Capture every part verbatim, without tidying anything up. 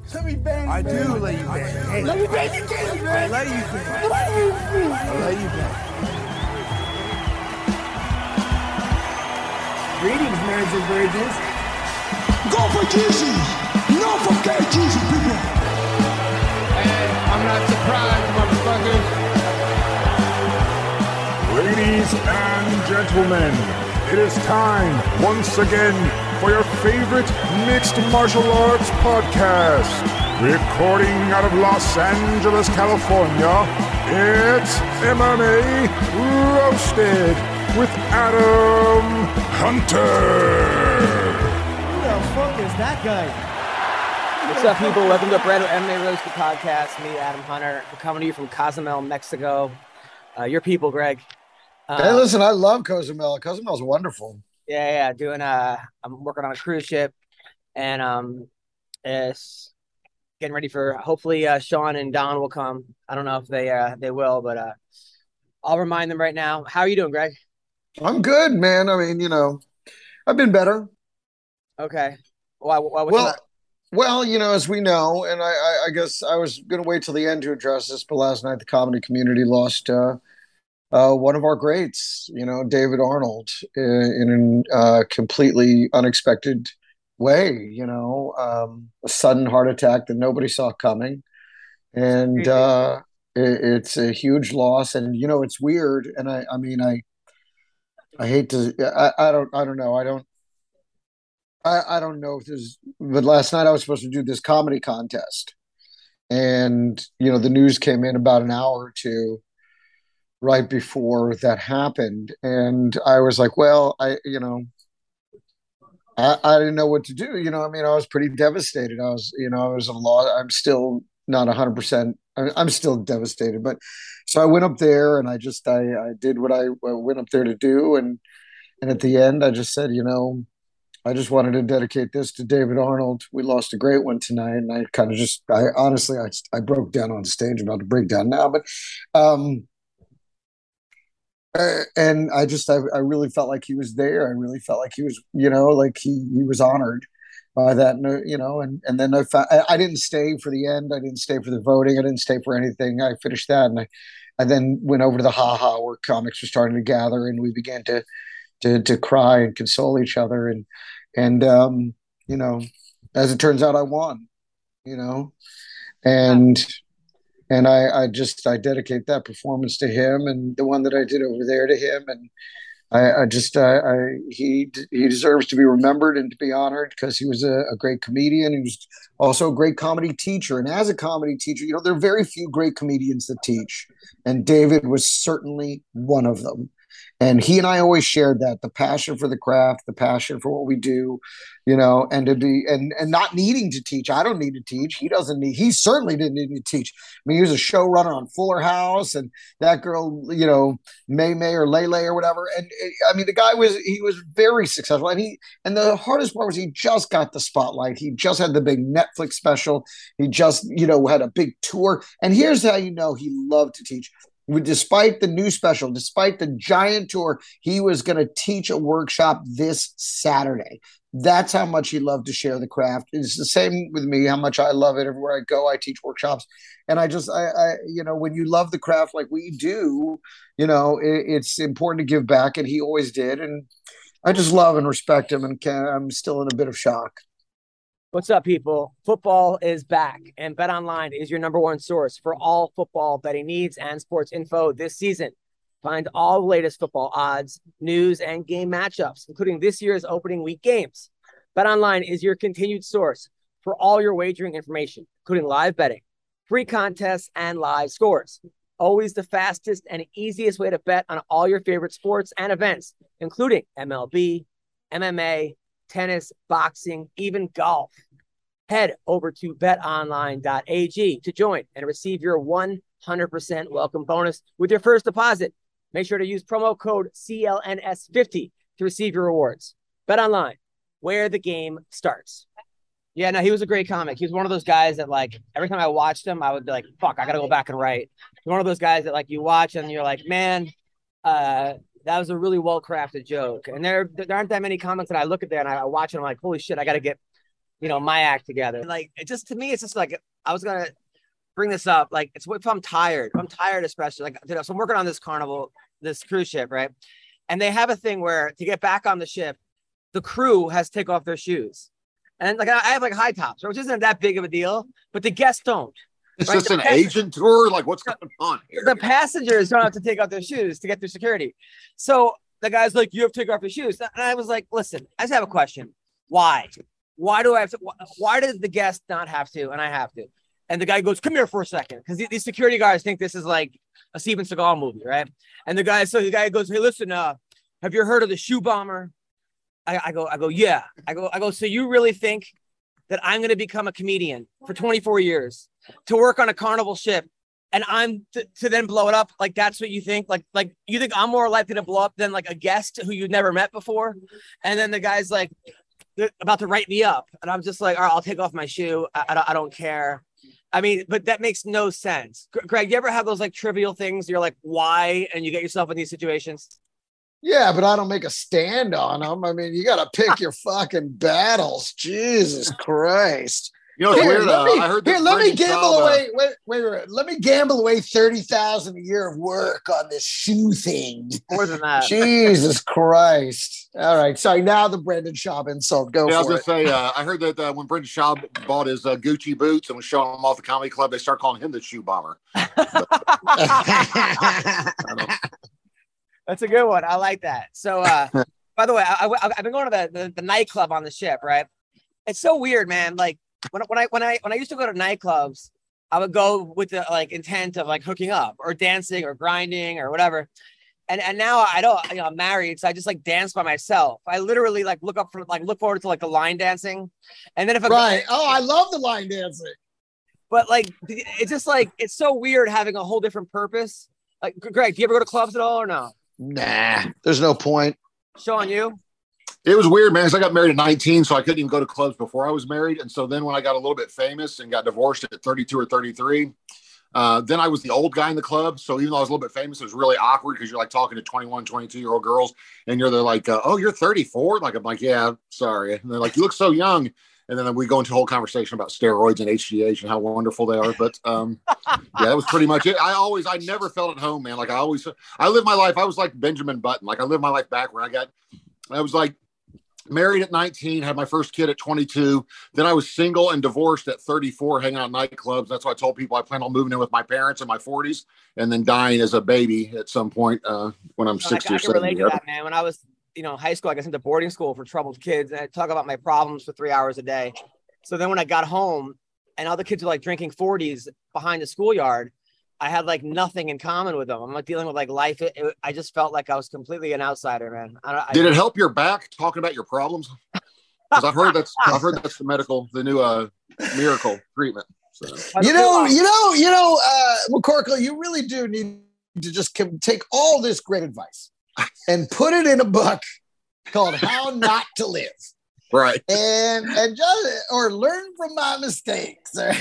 Let me bang you, I man. do let you bang. Hey, Let me bang you, titties, man. I let you bang. I let you bang. Greetings, marrieds and virgins. Go for Jesus. No for gay Jesus, people. Hey, I'm not surprised, motherfuckers. Ladies and gentlemen, it is time once again for your favorite mixed martial arts podcast. Recording out of Los Angeles, California, it's M M A Roasted with Adam Hunter. Who the fuck is that guy? What's up, people? Welcome to a brand new M M A Roasted podcast. Me, Adam Hunter. We're coming to you from Cozumel, Mexico. Uh, your people, Greg. Uh, Hey, listen, I love Cozumel. Cozumel's wonderful. Yeah, yeah. Doing uh, I'm working on a cruise ship, and um, it's getting ready for hopefully uh, Sean and Don will come. I don't know if they uh they will, but uh, I'll remind them right now. How are you doing, Greg? I'm good, man. I mean, you know, I've been better. Okay. Why? why what's Well, not- well, you know, as we know, and I, I, I guess I was going to wait till the end to address this, but last night the comedy community lost uh, uh, one of our greats, you know, David Arnold, in, in a uh, completely unexpected way. You know, um, a sudden heart attack that nobody saw coming, and uh, it, it's a huge loss. And you know, it's weird. And I, I mean, I. I hate to. I, I don't. I don't know. I don't. I, I don't know if there's. But last night I was supposed to do this comedy contest, and you know the news came in about an hour or two right before that happened, and I was like, well, I you know, I, I didn't know what to do. You know, I mean, I was pretty devastated. I was, you know, I was a lot. I'm still not a hundred percent. I'm still devastated, but so I went up there and I just I, I did what I went up there to do, and and at the end I just said, you know, I just wanted to dedicate this to David Arnold. We lost a great one tonight, and I kind of just I honestly I I broke down on stage. I'm about to break down now, but um, uh, and I just I I really felt like he was there. I really felt like he was, you know, like he he was honored by that, you know, and, and then I found, I, I didn't stay for the end. I didn't stay for the voting. I didn't stay for anything. I finished that. And I, I then went over to the Ha Ha where comics were starting to gather, and we began to, to, to cry and console each other. And, and, um, you know, as it turns out, I won, you know, and, and I, I just, I dedicate that performance to him, and the one that I did over there to him. And, I, I just, I, I, he, he deserves to be remembered and to be honored because he was a, a great comedian. He was also a great comedy teacher. And as a comedy teacher, you know, there are very few great comedians that teach. And David was certainly one of them. And he and I always shared that, the passion for the craft, the passion for what we do, you know, and to be, and, and not needing to teach. I don't need to teach. He doesn't need, he certainly didn't need to teach. I mean, he was a showrunner on Fuller House, and that girl, you know, May May or Lele or whatever. And I mean, the guy was, he was very successful. And he, and the hardest part was he just got the spotlight. He just had the big Netflix special. He just, you know, had a big tour. And here's how you know he loved to teach. Despite the new special, despite the giant tour, he was going to teach a workshop this Saturday. That's how much he loved to share the craft. It's the same with me, how much I love it. Everywhere I go, I teach workshops. And I just, I, I you know, when you love the craft like we do, you know, it, it's important to give back. And he always did. And I just love and respect him. And can, I'm still in a bit of shock. What's up, people? Football is back, and BetOnline is your number one source for all football betting needs and sports info this season. Find all the latest football odds, news, and game matchups, including this year's opening week games. BetOnline is your continued source for all your wagering information, including live betting, free contests, and live scores. Always the fastest and easiest way to bet on all your favorite sports and events, including M L B, M M A, tennis, boxing, even golf. Head over to bet online dot a g to join and receive your one hundred percent welcome bonus with your first deposit. Make sure to use promo code C L N S fifty to receive your rewards. BetOnline, where the game starts. Yeah, no, he was a great comic. He was one of those guys that, like, every time I watched him, I would be like, fuck, I got to go back and write. He's one of those guys that, like, you watch and you're like, man, uh, that was a really well-crafted joke. And there there aren't that many comics that I look at there and I watch and I'm like, holy shit, I got to get you know, my act together. Like, it just, to me, it's just like, I was going to bring this up. Like, it's if I'm tired, if I'm tired, especially like, you know, so I'm working on this Carnival, this cruise ship, right? And they have a thing where to get back on the ship, the crew has to take off their shoes. And like, I have like high tops, which isn't that big of a deal, but the guests don't. It's right? just The an pass- agent tour. Like, what's going on here? The passengers don't have to take off their shoes to get through security. So the guy's like, you have to take off your shoes. And I was like, listen, I just have a question. Why? Why do I have to? Why does the guest not have to? And I have to. And the guy goes, come here for a second. Because these security guards think this is like a Steven Seagal movie, right? And the guy, so the guy goes, hey, listen, uh, have you heard of the shoe bomber? I, I go, I go, yeah. I go, I go, so you really think that I'm going to become a comedian for twenty-four years to work on a Carnival ship and I'm to, to then blow it up? Like, that's what you think? Like, like you think I'm more likely to blow up than like a guest who you've never met before? And then the guy's like, they're about to write me up. And I'm just like, all right, I'll take off my shoe. I, I, don't, I don't care. I mean, but that makes no sense. Greg, you ever have those like trivial things? You're like, why? And you get yourself in these situations. Yeah, but I don't make a stand on them. I mean, you got to pick your fucking battles. Jesus Christ. You know, it's Here, weird. let Uh, me, I heard here, that let me Brendan gamble Schaub, uh, away. Wait, wait, wait. Let me gamble away thirty thousand a year of work on this shoe thing. More than that. Jesus Christ. All right. Sorry. Now the Brendan Schaub insult. Go Yeah, I was for gonna it. say. Uh, I heard that uh, when Brendan Schaub bought his uh, Gucci boots and was showing them off the comedy club, they started calling him the shoe bomber. That's a good one. I like that. So, uh, by the way, I, I, I've been going to the, the, the nightclub on the ship, right? It's so weird, man. Like when, when I when I when I used to go to nightclubs, I would go with the like intent of like hooking up or dancing or grinding or whatever. And and now I don't, you know, I'm married, so I just like dance by myself. I literally like look up for like look forward to like the line dancing, and then if I Right. Oh, I love the line dancing. but like it's just like it's so weird having a whole different purpose. Like Greg, do you ever go to clubs at all or no? Nah, there's no point. Sean, you? It was weird, man, because I got married at nineteen, so I couldn't even go to clubs before I was married. And so then when I got a little bit famous and got divorced at thirty-two or thirty-three, uh, then I was the old guy in the club. So even though I was a little bit famous, it was really awkward because you're like talking to twenty-one, twenty-two-year-old girls, and you're they're like, uh, oh, you're thirty-four? Like, I'm like, yeah, sorry. And they're like, you look so young. And then we go into a whole conversation about steroids and H G H and how wonderful they are. But um, yeah, that was pretty much it. I always, I never felt at home, man. Like I always, I lived my life. I was like Benjamin Button. Like I lived my life back where I got, I was like married at nineteen, had my first kid at twenty-two. Then I was single and divorced at thirty-four, hanging out in nightclubs. That's why I told people I plan on moving in with my parents in my forties and then dying as a baby at some point uh, when I'm sixty I, I or can relate seventy. to that, man. When I was, you know, high school, I guess into boarding school for troubled kids, and I talk about my problems for three hours a day. So then when I got home and all the kids were like drinking forties behind the schoolyard, I had like nothing in common with them. I'm like dealing with like life. It, it, I just felt like I was completely an outsider, man. I, I, Did it help your back talking about your problems? Because I've heard that's I've heard that's the medical, the new uh, miracle treatment. So. You know, you know, you know, uh, McCorkle, you really do need to just com- take all this great advice and put it in a book called How Not to Live. Right. And and just or learn from my mistakes. Or,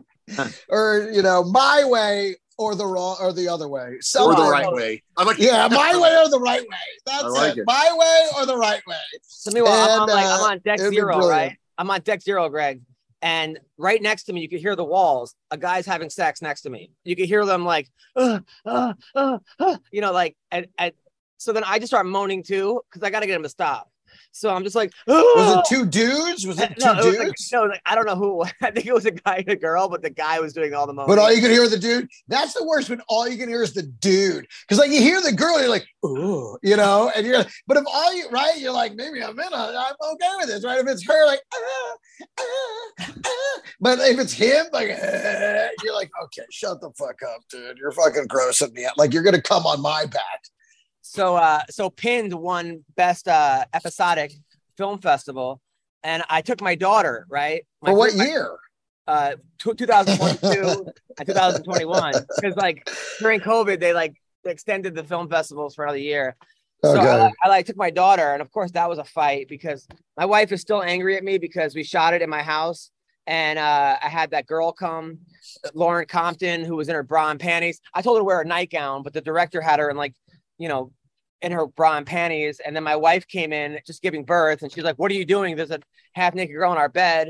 or you know, my way or the wrong or the other way. So or the right way. I like yeah, my way or the right way. That's like it. it. My way or the right way. So meanwhile, I'm on And, like uh, I'm on deck it'd be zero, brilliant. right? I'm on deck zero, Greg. And right next to me, you could hear the walls. A guy's having sex next to me. You could hear them like, uh, uh, uh, uh, you know, like, and, and so then I just start moaning too because I got to get him to stop. So I'm just like, Was it two dudes? Was it two no, it was like, dudes? no, like, I don't know who. I think it was a guy and a girl, but the guy was doing all the moaning. But all you can hear is the dude. That's the worst when all you can hear is the dude. Because like you hear the girl, you're like, ooh, you know, and you're but if all you right, you're like, maybe I'm in a, I'm okay with this, right? If it's her, like, ah, ah, ah. But if it's him, like, ah, you're like, okay, shut the fuck up, dude. You're fucking grossing me out. Like you're gonna come on my back. So, uh, so Pinned won best uh, episodic film festival, and I took my daughter. Right. My For what my- year? Uh, two thousand twenty-two and two thousand twenty-one. Because like during COVID, they like extended the film festivals for another year. So Okay. I, I like took my daughter, and of course that was a fight because my wife is still angry at me because we shot it in my house, and uh, I had that girl come, Lauren Compton, who was in her bra and panties. I told her to wear a nightgown, but the director had her in like, you know, in her bra and panties. And then my wife came in just giving birth, and she's like, "What are you doing? There's a half naked girl in our bed."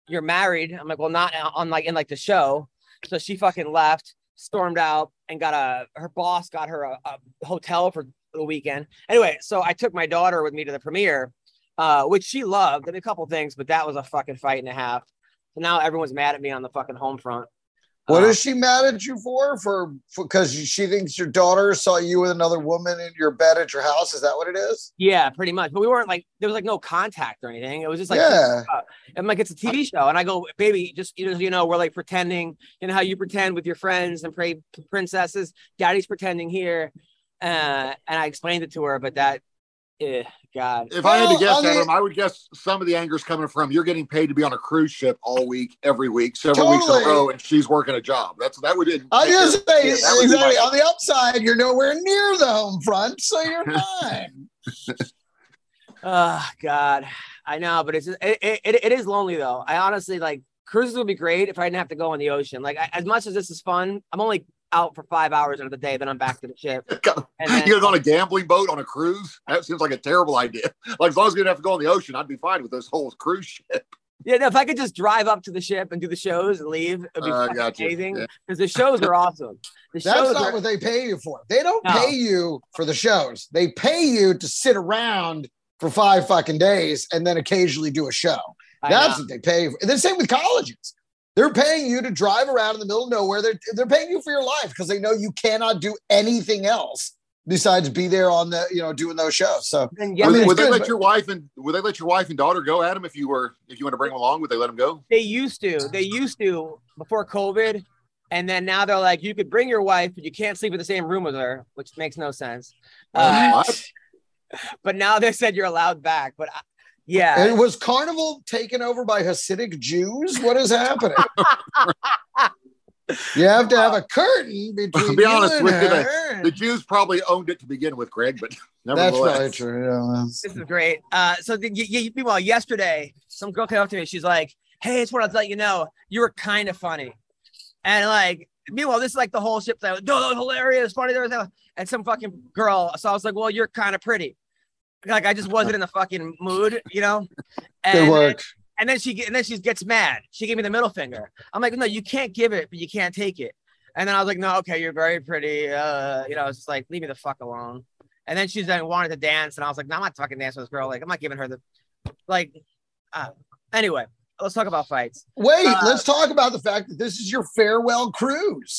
you're married. I'm like, well, not on like in like the show. So she fucking left, stormed out, and got a her boss got her a, a hotel for the weekend. Anyway, so I took my daughter with me to the premiere, uh, which she loved. Did a couple things, but that was a fucking fight and a half. So now everyone's mad at me on the fucking home front. What uh, is she mad at you for? For because she thinks your daughter saw you with another woman in your bed at your house. Is that what it is? Yeah, pretty much. But we weren't like there was like no contact or anything. It was just like, yeah. Uh, I'm like, it's a T V show, and I go, baby, just you know, you know, we're like pretending. You know how you pretend with your friends and pray princesses. Daddy's pretending here, uh, and I explained it to her, but that. Eh, God. If well, I had to guess, the, Adam, I would guess some of the anger is coming from you're getting paid to be on a cruise ship all week, every week, several totally. weeks in a row, and she's working a job. That's that would. I was gonna say yeah, exactly on the upside, you're nowhere near the home front, so you're fine. Oh God, I know, but it's it, it it is lonely though. I honestly like cruises would be great if I didn't have to go on the ocean. Like I, as much as this is fun, I'm only out for five hours of the day, then I'm back to the ship. And then, you guys on a gambling boat on a cruise? That seems like a terrible idea. Like as long as we didn't have to go on the ocean, I'd be fine with this whole cruise ship. Yeah, no, if I could just drive up to the ship and do the shows and leave, it'd be uh, gotcha. amazing. Because yeah. the shows are awesome. The That's shows not are... what they pay you for. They don't no. pay you for the shows. They pay you to sit around for five fucking days and then occasionally do a show. I That's know. what they pay you for. And the same with colleges. They're paying you to drive around in the middle of nowhere. They're, they're paying you for your life because they know you cannot do anything else besides be there on the, you know, doing those shows. So yeah, would, would they let but, your wife and would they let your wife and daughter go, Adam, if you were, if you want to bring them along, would they let them go? They used to, they used to before COVID. And then now they're like, you could bring your wife, but you can't sleep in the same room with her, which makes no sense. Uh, but now they said you're allowed back, but I, yeah. And was Carnival taken over by Hasidic Jews? What is happening? You have to have a curtain between I'll be you honest and with you, her. the, the Jews probably owned it to begin with, Greg, but that's probably true. Yeah. This is great. Uh, so the, you, meanwhile, yesterday, some girl came up to me. She's like, hey, I just wanted to let you know, you were kind of funny. And like, meanwhile, this is like the whole ship. Like, no, no, hilarious, funny. There was and some fucking girl. So I was like, well, you're kind of pretty. Like I just wasn't in the fucking mood, you know. And, Good work. And then she and then she gets mad. She gave me the middle finger. I'm like, no, you can't give it, but you can't take it. And then I was like, no, okay, you're very pretty. Uh, you know, it's just like leave me the fuck alone. And then she's then wanted to dance, and I was like, no, I'm not fucking dancing with this girl. Like I'm not giving her the like. Uh, anyway, let's talk about fights. Wait, uh, let's talk about the fact that this is your farewell cruise.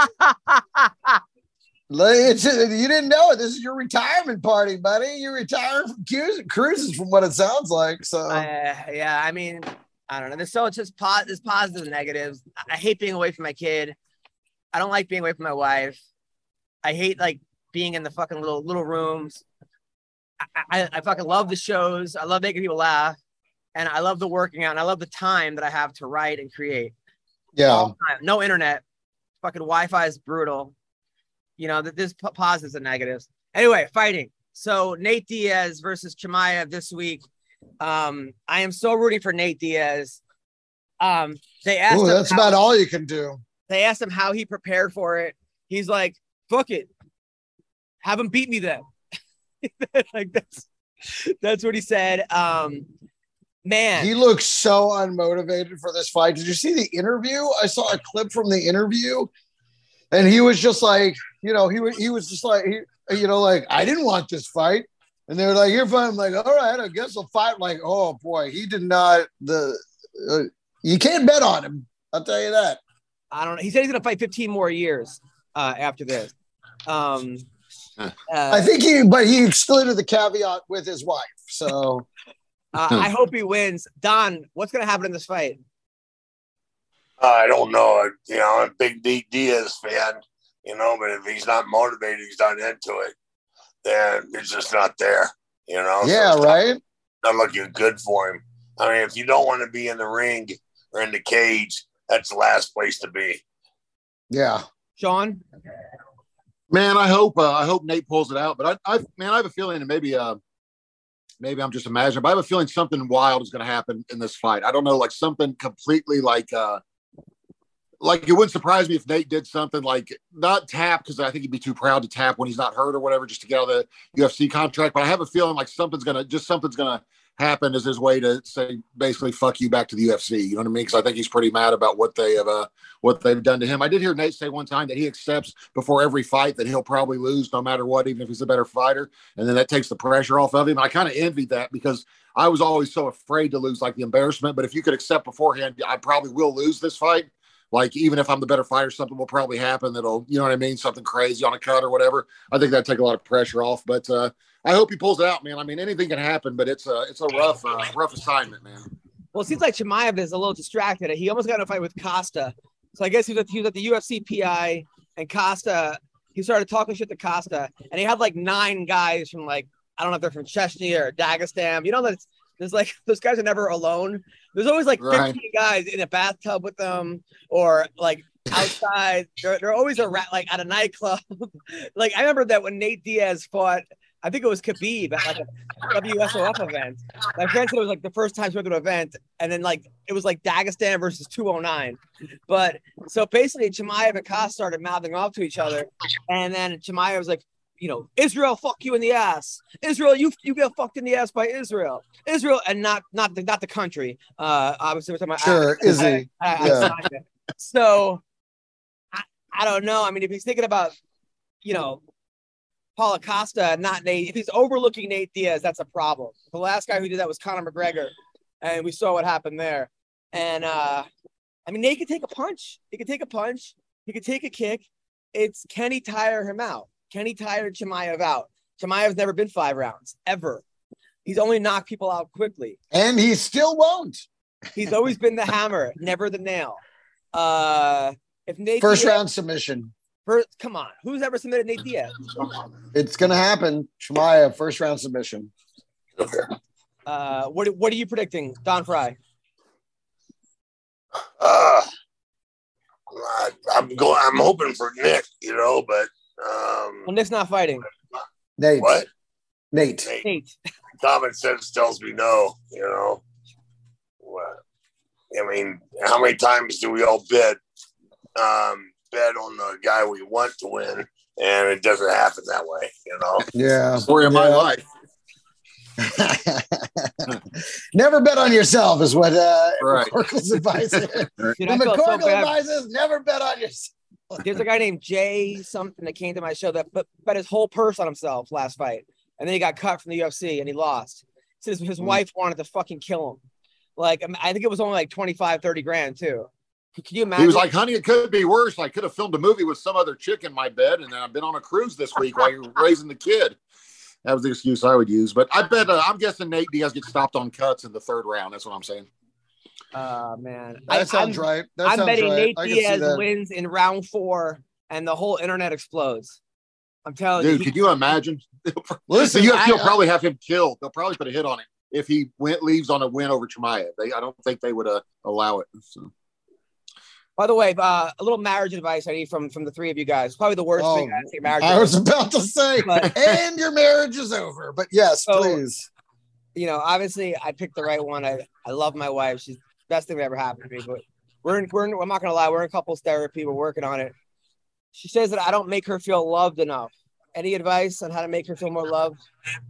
It's, you didn't know it. This is your retirement party, buddy. You're retiring from cruises, from what it sounds like. So, uh, yeah, I mean, I don't know. There's so it's just po- there's positives and negatives. I hate being away from my kid. I don't like being away from my wife. I hate like being in the fucking little little rooms. I, I, I fucking love the shows. I love making people laugh, and I love the working out. And I love the time that I have to write and create. Yeah, no internet. Fucking Wi-Fi is brutal. You know, that there's positives and negatives. Anyway, fighting. So Nate Diaz versus Chimaev this week. Um, I am so rooting for Nate Diaz. Um, they asked Ooh, him that's how, about all you can do. They asked him how he prepared for it. He's like, fuck it. Have him beat me then. Like that's that's what he said. Um, man. He looks so unmotivated for this fight. Did you see the interview? I saw a clip from the interview. And he was just like, you know, he was he was just like, he, you know, like, I didn't want this fight. And they were like, you're fine. I'm like, all right, I guess I'll fight. Like, oh, boy, he did not. The uh, you can't bet on him. I'll tell you that. I don't know. He said he's going to fight fifteen more years uh, after this. Um, uh, I think he, but he excluded the caveat with his wife. So uh, I hope he wins. Don, what's going to happen in this fight? I don't know. You know, I'm a big Nate Diaz fan, you know, but if he's not motivated, he's not into it, then it's just not there, you know? Yeah, so right? Not, not looking good for him. I mean, if you don't want to be in the ring or in the cage, that's the last place to be. Yeah. Sean? Man, I hope uh, I hope Nate pulls it out. But I, I man, I have a feeling, and maybe uh, maybe I'm just imagining, but I have a feeling something wild is going to happen in this fight. I don't know, like something completely like uh, – like it wouldn't surprise me if Nate did something like not tap, because I think he'd be too proud to tap when he's not hurt or whatever, just to get out of the U F C contract. But I have a feeling like something's gonna just something's gonna happened as his way to say, basically, fuck you back to the U F C. You know what I mean? Because I think he's pretty mad about what they have, uh, what they've done to him. I did hear Nate say one time that he accepts before every fight that he'll probably lose no matter what, even if he's a better fighter. And then that takes the pressure off of him. I kind of envied that because I was always so afraid to lose, like the embarrassment. But if you could accept beforehand, I probably will lose this fight. Like, even if I'm the better fighter, something will probably happen that'll, you know what I mean? Something crazy on a cut or whatever. I think that'd take a lot of pressure off. But uh, I hope he pulls it out, man. I mean, anything can happen, but it's a, it's a rough, uh, rough assignment, man. Well, it seems like Chimaev is a little distracted. He almost got in a fight with Costa. So I guess he was, at, he was at the U F C P I, and Costa, he started talking shit to Costa, and he had like nine guys from like, I don't know if they're from Chechnya or Dagestan. You know, that there's like, those guys are never alone. There's always like fifteen right. guys in a bathtub with them, or like outside. they're, they're always a rat, like at a nightclub. Like I remember that when Nate Diaz fought, I think it was Khabib at like a W S O F event. My friend said it was like the first time she went to an event, and then like it was like Dagestan versus two oh nine. But so basically, Chimaev and Costa started mouthing off to each other, and then Chimaev was like, you know, Israel, fuck you in the ass. Israel, you you get fucked in the ass by Israel. Israel, and not not the not the country. Uh, obviously, we're talking about sure, I, is I, he? I, I, yeah. I so I, I don't know. I mean, if he's thinking about, you know, Paulo Costa, not Nate. If he's overlooking Nate Diaz, that's a problem. The last guy who did that was Conor McGregor, and we saw what happened there. And uh, I mean, Nate could take a punch. He could take a punch. He could take a kick. It's can he tire him out? Can he tire Chimaev out? Chimaev's never been five rounds ever. He's only knocked people out quickly, and he still won't. He's always been the hammer, never the nail. Uh, if Nate first Diaz, round submission. First, come on, who's ever submitted Nate Diaz? It's gonna happen. Chimaev, first round submission. Uh, what what are you predicting, Don Fry? Uh, I, I'm going. I'm hoping for Nick, you know, but um, well, Nick's not fighting. Nate. What? Nate. Nate. Nate. Common sense tells me no. You know. What? I mean, how many times do we all bid? Um, bet on the guy we want to win, and it doesn't happen that way, you know. Yeah, story of yeah. my life. Never bet on yourself is what uh, right. McCorkle's advice is. Dude, the McCorkle so advises never bet on yourself. There's a guy named Jay something that came to my show that bet, bet his whole purse on himself last fight, and then he got cut from the U F C and he lost. He says his mm. wife wanted to fucking kill him. Like, I think it was only like twenty-five, thirty grand too. Can you imagine? He was like, honey, it could be worse. I could have filmed a movie with some other chick in my bed, and I've been on a cruise this week while you're raising the kid. That was the excuse I would use. But I bet, uh, I'm guessing Nate Diaz gets stopped on cuts in the third round. That's what I'm saying. Uh, man. That I, sounds I'm, right. That I'm sounds betting right. Nate Diaz wins in round four, and the whole internet explodes. I'm telling Dude, you. Dude, could you imagine? Listen, the U F C I, will probably have him killed. They'll probably put a hit on him if he went, leaves on a win over Chimaev. They, I don't think they would uh, allow it. So. By the way, uh, a little marriage advice I need from, from the three of you guys. Probably the worst oh, thing I say marriage. I was about to say, but, and your marriage is over. But yes, so, please. You know, obviously, I picked the right one. I, I love my wife. She's the best thing that ever happened to me. But we're in, we're in, I'm not gonna lie, we're in couples therapy. We're working on it. She says that I don't make her feel loved enough. Any advice on how to make her feel more loved?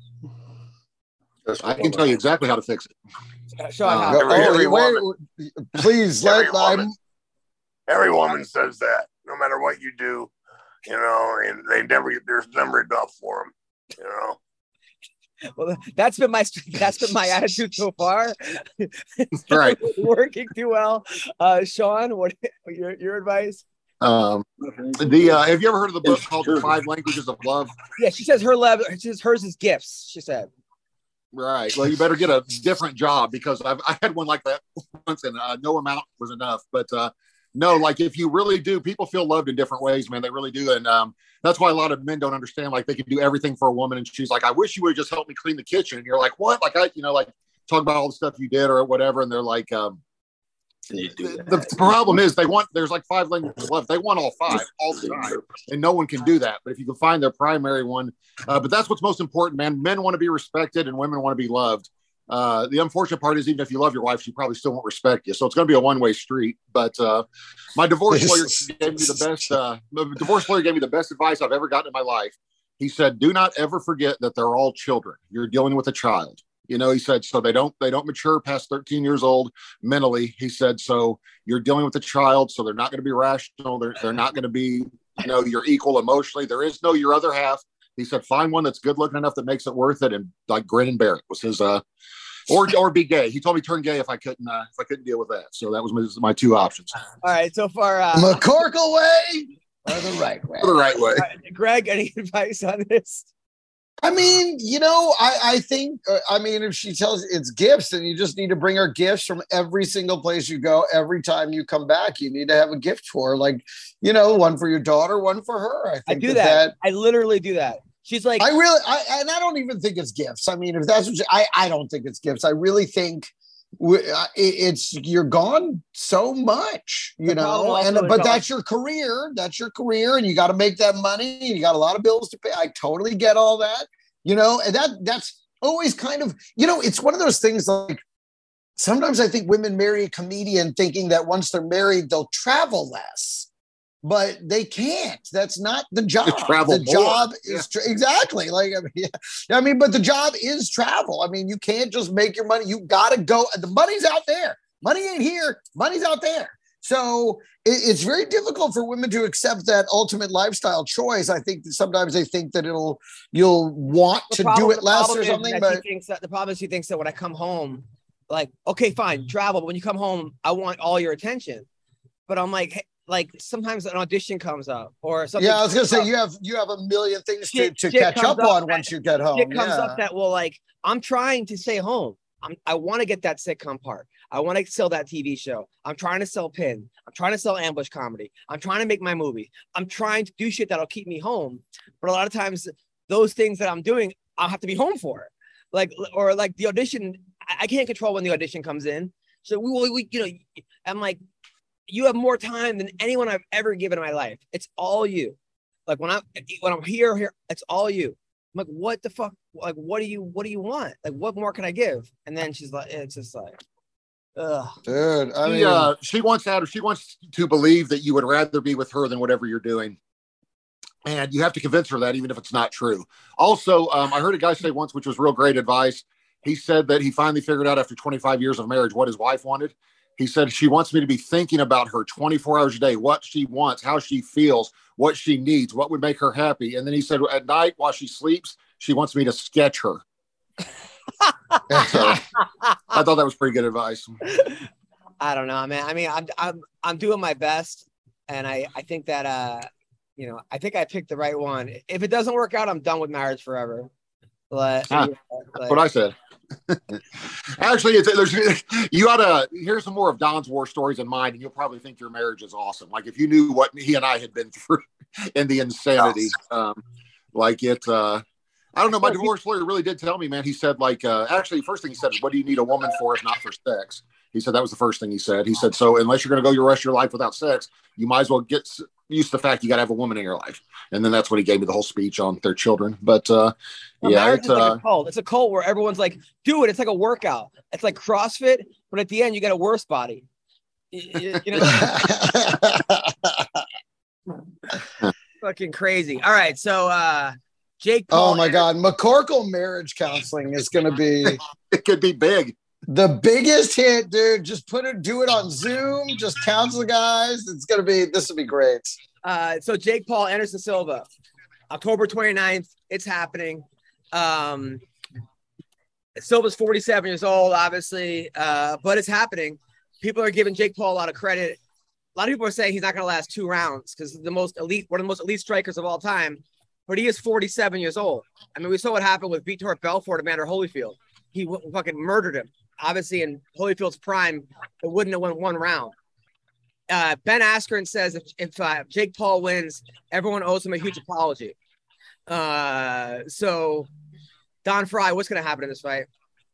I can tell you exactly how to fix it. Uh, Sean, uh, how? every, every woman, please every let woman, I'm, every woman says that no matter what you do, you know, and they never there's never enough for them, you know. Well, that's been my that's been my attitude so far. Right, working too well. Uh, Sean, what your your advice? Um, the uh, have you ever heard of the book called The Five Languages of Love? Yeah, she says her love. She says hers is gifts. She said. Right. Well, you better get a different job because I've I had one like that once, and uh, no amount was enough. But uh, no, like if you really do, people feel loved in different ways, man. They really do, and um, that's why a lot of men don't understand. Like they can do everything for a woman, and she's like, "I wish you would just help me clean the kitchen." And you're like, "What?" Like I, you know, like talk about all the stuff you did or whatever, and they're like, um, the, the problem is they want there's like five languages of love. They want all five all the time, and no one can do that. But if you can find their primary one, uh, but that's what's most important, man. Men want to be respected, and women want to be loved. Uh, the unfortunate part is even if you love your wife, she probably still won't respect you. So it's going to be a one-way street. But uh, my divorce lawyer gave me the best. Uh, the divorce lawyer gave me the best advice I've ever gotten in my life. He said, "Do not ever forget that they're all children. You're dealing with a child. You know, he said, so they don't they don't mature past thirteen years old mentally. He said, so you're dealing with a child, so they're not going to be rational. They're they're not going to be, you know, your equal emotionally. There is no your other half. He said, find one that's good looking enough that makes it worth it, and like grin and bear it was his uh or or be gay. He told me turn gay if I couldn't uh, if I couldn't deal with that. So that was my, my two options. All right, so far uh McCorkle way or the right way? The right way. right, Greg, any advice on this? I mean, you know, I, I think, uh, I mean, if she tells you it's gifts, then you just need to bring her gifts from every single place you go. Every time you come back, you need to have a gift for her. Like, you know, one for your daughter, one for her. I think I do that, that, that. I literally do that. She's like, I really, I, and I don't even think it's gifts. I mean, if that's what you, I, I don't think it's gifts. I really think we, uh, it, it's, you're gone so much, you know, and, but that's your career. That's your career. And you got to make that money. And you got a lot of bills to pay. I totally get all that, you know, and that, that's always kind of, you know, it's one of those things like, sometimes I think women marry a comedian thinking that once they're married, they'll travel less. But they can't. That's not the job. To travel the more. job is tra- exactly like I mean, yeah. I mean, but the job is travel. I mean, you can't just make your money. You got to go. The money's out there. Money ain't here. Money's out there. So it, it's very difficult for women to accept that ultimate lifestyle choice. I think that sometimes they think that it'll you'll want the to problem, do it less or is something. that But she thinks that, the problem is she thinks that when I come home, like, okay, fine, travel. But when you come home, I want all your attention. But I'm like, hey, like sometimes an audition comes up or something. Yeah, I was gonna say up. you have you have a million things Shit- to, to shit catch comes up up on that- once you get home. It comes yeah. up that, well, like, I'm trying to stay home. I'm, I want to get that sitcom part. I want to sell that T V show. I'm trying to sell Pin. I'm trying to sell ambush comedy. I'm trying to make my movie. I'm trying to do shit that'll keep me home. But a lot of times, those things that I'm doing, I'll have to be home for it. Like, or like the audition, I, I can't control when the audition comes in. So we, we, you know, I'm like, you have more time than anyone I've ever given in my life. It's all you. Like when I'm when I'm here, here, it's all you. I'm like, what the fuck? Like, what do you what do you want? Like, what more can I give? And then she's like, it's just like, ugh. Dude, I She, mean, uh, she wants that, or she wants to believe that you would rather be with her than whatever you're doing. And you have to convince her that, even if it's not true. Also, um, I heard a guy say once, which was real great advice. He said that he finally figured out after twenty-five years of marriage what his wife wanted. He said, she wants me to be thinking about her twenty-four hours a day, what she wants, how she feels, what she needs, what would make her happy. And then he said, at night while she sleeps, she wants me to sketch her. So I thought that was pretty good advice. I don't know, man. I mean, I'm I'm I'm doing my best, and I I think that uh, you know, I think I picked the right one. If it doesn't work out, I'm done with marriage forever. But Ah, yeah, That's like, what I said. Actually, it's there's you gotta here's some more of Don's war stories in mind, and you'll probably think your marriage is awesome. Like if you knew what he and I had been through and the insanity, um, like it. Uh, I don't know. My divorce lawyer really did tell me, man. He said, like, uh, actually, first thing he said is, "What do you need a woman for if not for sex?" He said that was the first thing he said. He said, "So unless you're going to go your rest of your life without sex, you might as well get s- used to the fact you got to have a woman in your life." And then that's when he gave me the whole speech on their children. But uh, well, yeah, marriage it's, is like uh, a cult. It's a cult where everyone's like, do it. It's like a workout. It's like CrossFit, but at the end, you get a worse body. You, you know, fucking crazy. All right, so uh, Jake Paul. oh my God, McCorkle marriage counseling is going to be it could be big. the biggest hit, dude. Just put it, do it on Zoom. Just counsel guys. It's going to be, this will be great. Uh, so Jake Paul, Anderson Silva, October twenty-ninth. It's happening. Um, Silva's forty-seven years old, obviously, uh, but it's happening. People are giving Jake Paul a lot of credit. A lot of people are saying he's not going to last two rounds because the most elite, one of the most elite strikers of all time. But he is forty-seven years old. I mean, we saw what happened with Vitor Belfort and Evander Holyfield. He w- fucking murdered him. Obviously, in Holyfield's prime, it wouldn't have went one round. Uh, Ben Askren says if, if uh, Jake Paul wins, everyone owes him a huge apology. Uh, so, Don Fry, what's going to happen in this fight?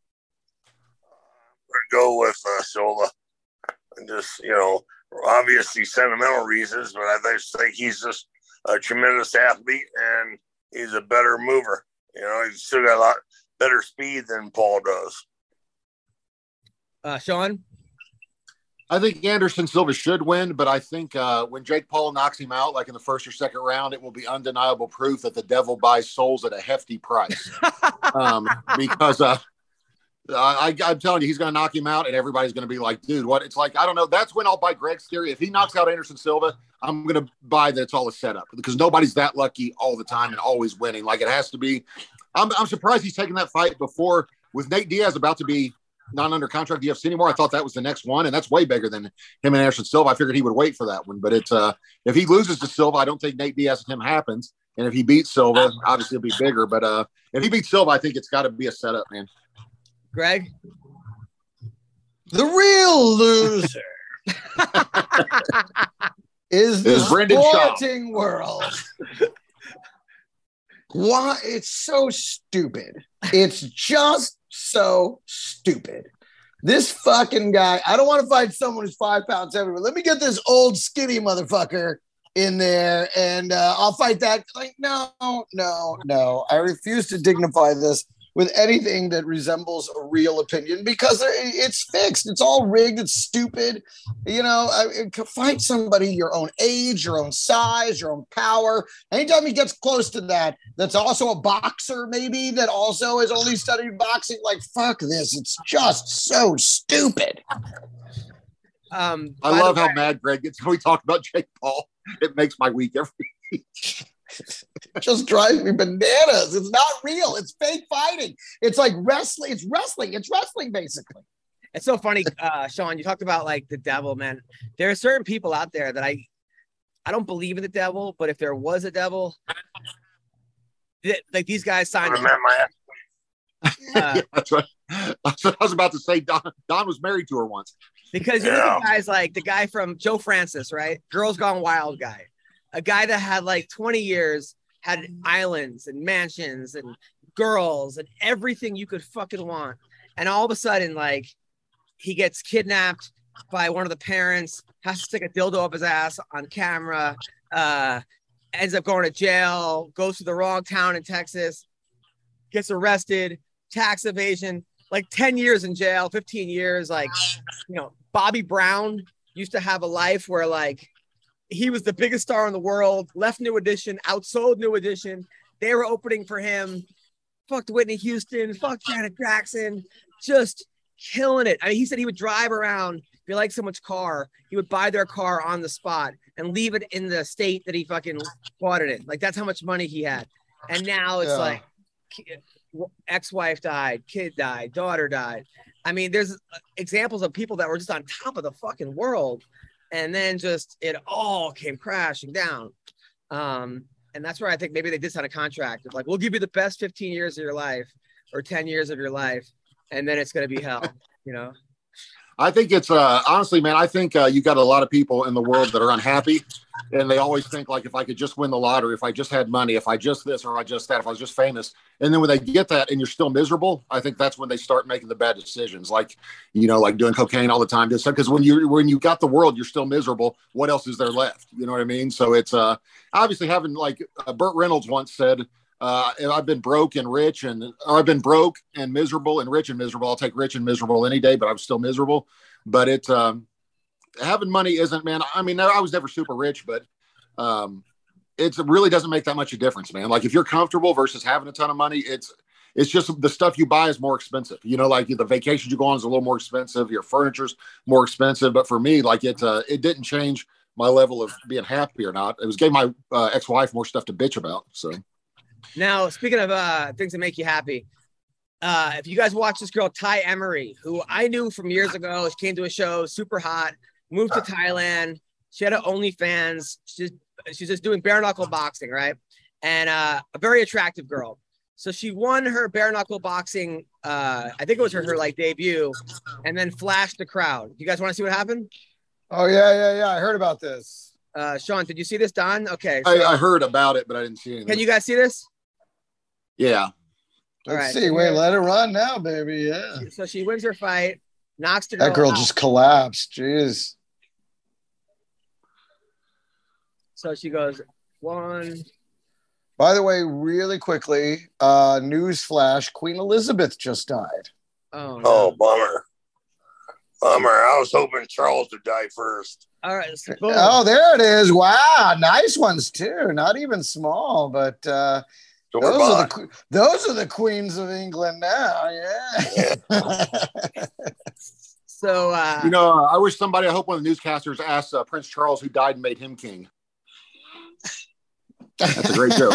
We're gonna go with uh, Silva. And just, you know, obviously sentimental reasons, but I just think he's just a tremendous athlete and he's a better mover. You know, he's still got a lot better speed than Paul does. Uh, Sean? I think Anderson Silva should win, but I think uh, when Jake Paul knocks him out, like in the first or second round, it will be undeniable proof that the devil buys souls at a hefty price. um, because uh, I, I, I'm telling you, he's going to knock him out, and everybody's going to be like, dude, what? It's like, I don't know. That's when I'll buy Greg's theory. If he knocks out Anderson Silva, I'm going to buy that it's all a setup because nobody's that lucky all the time and always winning. Like it has to be. I'm, I'm surprised he's taken that fight before with Nate Diaz about to be not under contract with the U F C anymore. I thought that was the next one, and that's way bigger than him and Anderson Silva. I figured he would wait for that one, but it's uh, if he loses to Silva, I don't think Nate Diaz and him happens. And if he beats Silva, obviously it'll be bigger. But uh, if he beats Silva, I think it's got to be a setup, man. Greg? The real loser is the Is Brendan Shaw. sporting world. Why? It's so stupid. It's just so stupid. This fucking guy, I don't want to fight someone who's five pounds heavier. Let me get this old skinny motherfucker in there and uh, I'll fight that. Like, no, no, no. I refuse to dignify this with anything that resembles a real opinion because it's fixed. It's all rigged. It's stupid. You know, I, fight somebody your own age, your own size, your own power. Anytime he gets close to that, that's also a boxer maybe that also has only studied boxing. Like, fuck this. It's just so stupid. Um, I love how mad Greg gets when we talk about Jake Paul. It makes my week every week. It just drives me bananas. It's not real. It's fake fighting. It's like wrestling. It's wrestling. It's wrestling, basically. It's so funny, uh, Sean. You talked about like the devil, man. There are certain people out there that I, I don't believe in the devil, but if there was a devil, th- like these guys signed. I met my uh, yeah, that's what, that's what I was about to say. Don, Don was married to her once. Because you look at guys like the guy from Joe Francis, right? Girls Gone Wild guy. A guy that had like twenty years, had islands and mansions and girls and everything you could fucking want. And all of a sudden, like, he gets kidnapped by one of the parents, has to stick a dildo up his ass on camera, uh, ends up going to jail, goes to the wrong town in Texas, gets arrested, tax evasion, like ten years in jail, fifteen years. Like, you know, Bobby Brown used to have a life where, like, he was the biggest star in the world, left New Edition, outsold New Edition. They were opening for him. Fucked Whitney Houston, fucked Janet Jackson, just killing it. I mean, he said he would drive around, if you like someone's car, he would buy their car on the spot and leave it in the state that he fucking bought it in. Like, that's how much money he had. And now it's Yeah. like ex-wife died, kid died, daughter died. I mean, there's examples of people that were just on top of the fucking world. And then just it all came crashing down. Um, and that's where I think maybe they did sign a contract. It's like, we'll give you the best fifteen years of your life or ten years of your life. And then it's going to be hell, you know? I think it's uh, honestly, man, I think uh, you got a lot of people in the world that are unhappy and they always think like, if I could just win the lottery, if I just had money, if I just this, or I just that, if I was just famous. And then when they get that and you're still miserable, I think that's when they start making the bad decisions. Like, you know, like doing cocaine all the time. Just because when you, when you got the world, you're still miserable. What else is there left? You know what I mean? So it's uh, obviously having like uh, Burt Reynolds once said, Uh, and I've been broke and rich and or I've been broke and miserable and rich and miserable. I'll take rich and miserable any day, but I'm still miserable. But it's um, having money isn't, man. I mean, I was never super rich, but um, it's, it really doesn't make that much a difference, man. Like if you're comfortable versus having a ton of money, it's it's just the stuff you buy is more expensive. You know, like the vacations you go on is a little more expensive. Your furniture's more expensive. But for me, like it, uh, it didn't change my level of being happy or not. It was gave my uh, ex-wife more stuff to bitch about. So. Now, speaking of uh, things that make you happy, uh, if you guys watch this girl, Ty Emery, who I knew from years ago, she came to a show, super hot, moved to Thailand. She had an OnlyFans. She's, she's just doing bare knuckle boxing, right? And uh, a very attractive girl. So she won her bare knuckle boxing, uh, I think it was her, her like debut, and then flashed the crowd. You guys want to see what happened? Oh, yeah, yeah, yeah. I heard about this. Uh, Sean, did you see this, Don? Okay. So, I, I heard about it, but I didn't see anything. Can you guys see this? Yeah. Let's right. see. Wait, let it run now, baby. Yeah. So she wins her fight, knocks the girl That girl out. just collapsed. Jeez. So she goes, one. By the way, really quickly, uh, news flash, Queen Elizabeth just died. Oh, no. Oh, bummer. Bummer. I was hoping Charles would die first. All right. So boom. Oh, there it is. Wow. Nice ones, too. Not even small, but uh, So we're Those are, the, by. que- those are the queens of England now. Yeah. So, uh, You know, uh, I wish somebody, I hope one of the newscasters asked uh, Prince Charles who died and made him king. That's a great joke.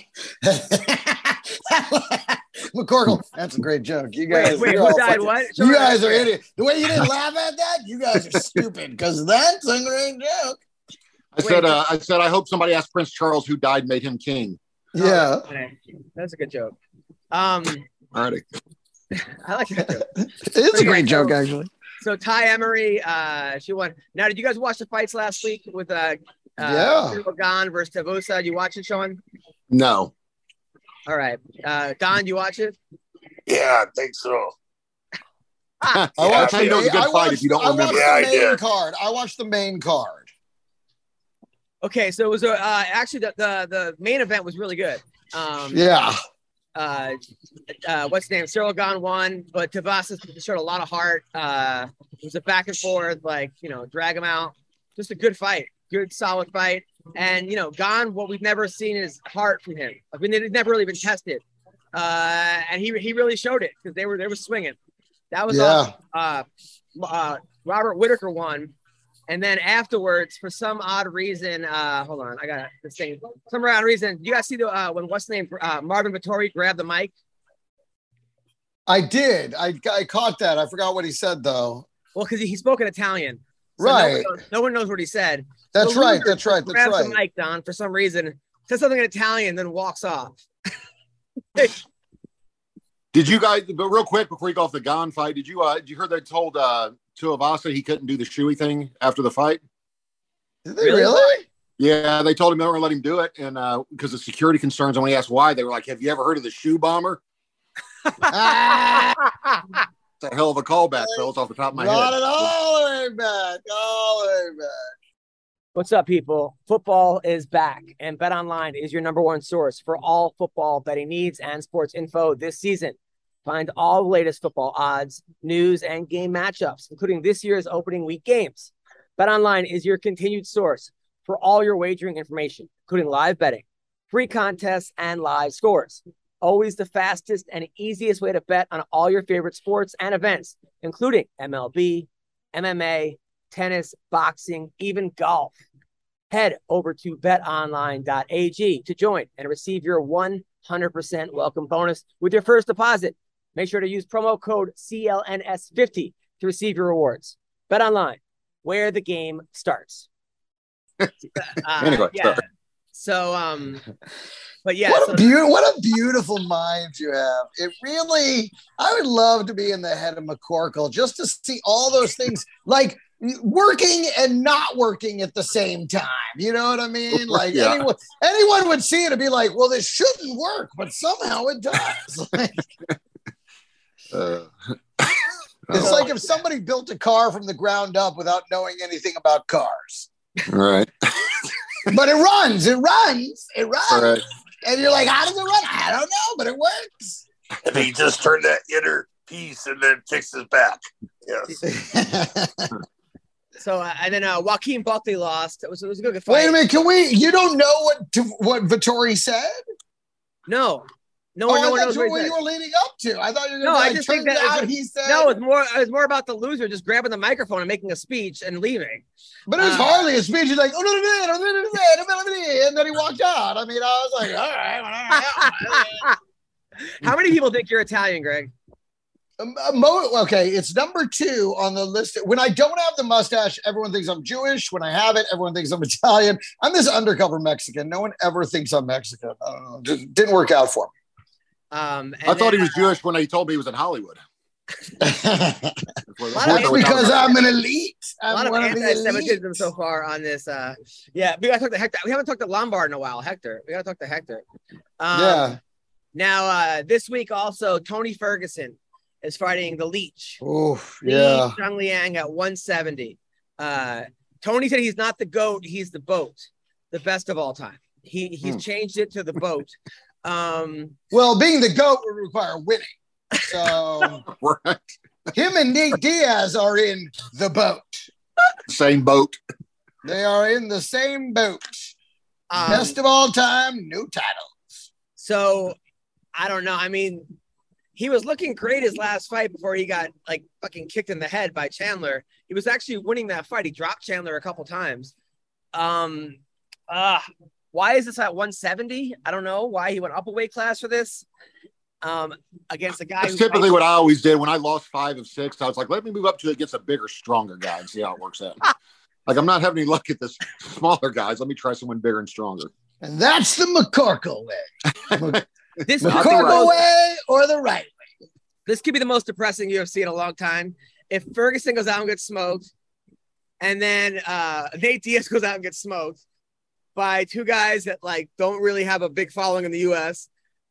McCorkle, that's a great joke. You wait, guys, wait, you're who all died? fucking- What? You Sure, guys are okay. idiots. The way you didn't laugh at that, you guys are stupid because that's a great joke. I said, uh, I said, I hope somebody asked Prince Charles who died and made him king. Yeah. Okay. That's a good joke. Um, Alrighty. I like that joke. It's a great joke, actually. So Ty Emery, uh, she won. Now, did you guys watch the fights last week with uh, uh Yeah. Cyril Gahn versus Tavosa? Did you watch it, Sean? No. All right. Uh, Don, you watch it? Yeah, I think so. I I'll watched, tell you the, it was a good I fight watched, if you don't I remember. watched Yeah, I the main did. card. I watched the main card. Okay, so it was uh, actually the, the the main event was really good. Um, Yeah. uh, uh, what's his name? Cyril Gahn won, but Tavasa showed a lot of heart. Uh, it was a back and forth, like, you know, drag him out. Just a good fight, good, solid fight. And, you know, Gahn, what we've never seen is heart from him. I mean, it never really been tested. Uh, and he he really showed it because they were they were swinging. That was Yeah. awesome. Uh, uh, Robert Whitaker won. And then afterwards, for some odd reason, uh, hold on, I got this thing. Some odd reason, you guys see the uh, when what's the name? Uh, Marvin Vittori grabbed the mic. I did. I, I caught that. I forgot what he said, though. Well, because he, he spoke in Italian. So Right. No one, knows, no one knows what he said. That's The right. loser That's right. That's grabs right. the mic, Don, for some reason, says something in Italian, then walks off. Did you guys, but real quick before you go off the Gahn fight, did you, uh, did you hear they told uh, Tuivasa he couldn't do the shoey thing after the fight? Did they really? Yeah, they told him they weren't going to let him do it. And uh, because of security concerns, and when he asked why, they were like, have you ever heard of the shoe bomber? Ah, It's a hell of a callback, fellas, off the top of my not head. at all the way back. All the way back. What's up, people? Football is back, and BetOnline is your number one source for all football betting needs and sports info this season. Find all the latest football odds, news, and game matchups, including this year's opening week games. BetOnline is your continued source for all your wagering information, including live betting, free contests, and live scores. Always the fastest and easiest way to bet on all your favorite sports and events, including M L B, M M A, tennis, boxing, even golf. Head over to bet online dot a g to join and receive your one hundred percent welcome bonus with your first deposit. Make sure to use promo code C L N S fifty to receive your rewards. BetOnline, where the game starts. Uh, Anyway, yeah. sorry. So, um, but yeah, What so a beautiful, what a beautiful mind you have. It really, I would love to be in the head of McCorkle just to see all those things, like working and not working at the same time. You know what I mean? Like Yeah. anyone, anyone would see it and be like, "Well, this shouldn't work," but somehow it does. Like, Uh, it's oh, like if somebody built a car from the ground up without knowing anything about cars, all right. but it runs, it runs, it runs, All right. and you're like, "How does it run?" I don't know, but it works. And he just turned that inner piece and then fixed his back. Yes. so uh, and then uh, Joaquin Buckley lost. It was it was a good fight. Wait a minute, can we? You don't know what to, what Vittori said? No, no Oh, one, I no one thought knows you, what what he you said. were leading up to. I thought you were No, going I to just turns think that out it's- he said. No, it's more it was more about the loser just grabbing the microphone and making a speech and leaving. but it was uh, hardly a speech. He's like, oh, no, no, no, no, no, no, no, no, no, and then he walked out. I mean, I was like, all right. All right. How many people think you're Italian, Greg? Um, uh, Mo, okay, it's number two on the list. When I don't have the mustache, everyone thinks I'm Jewish. When I have it, everyone thinks I'm Italian. I'm this undercover Mexican. No one ever thinks I'm Mexican. I don't know. It just didn't work out for Um, I and thought he then, was Jewish when he told me he was in Hollywood. me. That's lot That's of because I'm an elite. a I'm lot of one of the anti-Semitism elites. so far on this. Uh, yeah, we got to talk to Hector. We haven't talked to Lombard in a while. Hector, we got to talk to Hector. Um, Yeah. Now, uh, this week also, Tony Ferguson is fighting the Leech. Oof, Li yeah. Zhang Liang at one seventy. Uh, Tony said he's not the GOAT, he's the boat, the best of all time. He he's Hmm. changed it to the boat. Um, Well, being the GOAT would require winning. So Right. him and Nate Diaz are in the boat. Same boat. They are in the same boat. um, Best of all time, no title. So I don't know. I mean, he was looking great his last fight before he got like fucking kicked in the head by Chandler. He was actually winning that fight. He dropped Chandler a couple times. Um, uh, why is this at one seventy? I don't know why he went up a weight class for this. Um, against a guy. That's typically fights- what I always did when I lost five of six. I was like, let me move up to it against a bigger, stronger guy and see how it works out. Like, I'm not having any luck at this smaller guys. Let me try someone bigger and stronger. And that's the McCorkle way. This McCorkle way or the right way. This could be the most depressing U F C in a long time. If Ferguson goes out and gets smoked, and then uh, Nate Diaz goes out and gets smoked by two guys that like don't really have a big following in the U S,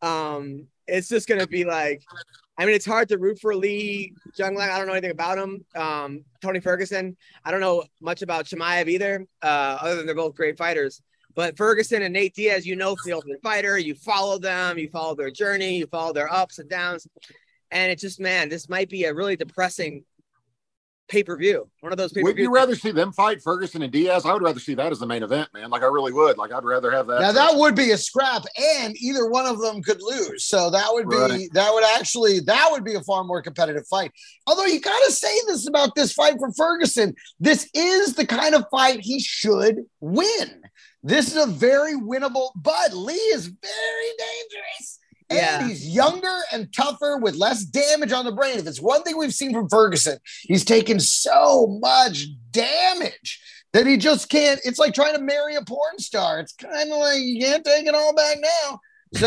um, it's just gonna be like, I mean, it's hard to root for Lee Junglang. I don't know anything about him. Um, Tony Ferguson. I don't know much about Chimaev either, uh, other than they're both great fighters. But Ferguson and Nate Diaz, you know, the Ultimate Fighter. You follow them. You follow their journey. You follow their ups and downs. And it's just, man, this might be a really depressing pay-per-view. One of those pay-per-views. Would you rather see them fight, Ferguson and Diaz? I would rather see that as the main event, man. Like, I really would. Like, I'd rather have that. Now, that would be a scrap, and either one of them could lose. So that would be, right. that would actually, that would be a far more competitive fight. Although you got to say this about this fight for Ferguson. This is the kind of fight he should win. This is a very winnable, but Lee is very dangerous. And yeah. he's younger and tougher with less damage on the brain. If it's one thing we've seen from Ferguson, he's taken so much damage that he just can't. It's like trying to marry a porn star. It's kind of like you can't take it all back now.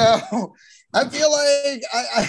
So I feel like I, I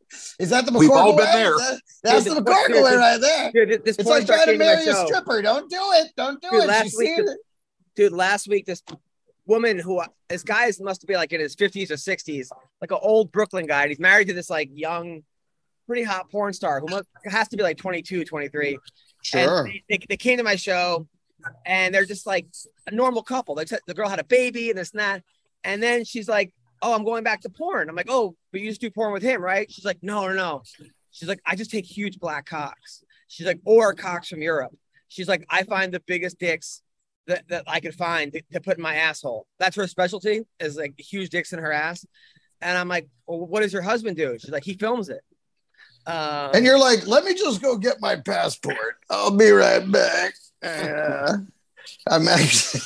is that the McCorkle We've all been way? there. That, that's dude, the McCorkle way right there. Dude, this it's like trying to marry a stripper. Don't do it. Don't do dude, it. Last week, this, dude, last week this woman who this guy must be like in his fifties or sixties, like an old Brooklyn guy. And he's married to this like young, pretty hot porn star who must, has to be like twenty-two, twenty-three. Sure. And they, they, they came to my show and they're just like a normal couple. They t- the girl had a baby and this and that. And then she's like, oh, I'm going back to porn. I'm like, oh, but you just do porn with him, right? She's like, no, no, no. She's like, I just take huge black cocks. She's like, or cocks from Europe. She's like, I find the biggest dicks that, that I could find to, to put in my asshole. That's her specialty, is like huge dicks in her ass. And I'm like, well, what does your husband do? She's like, he films it. Um, and you're like, let me just go get my passport. I'll be right back. Uh, I'm actually.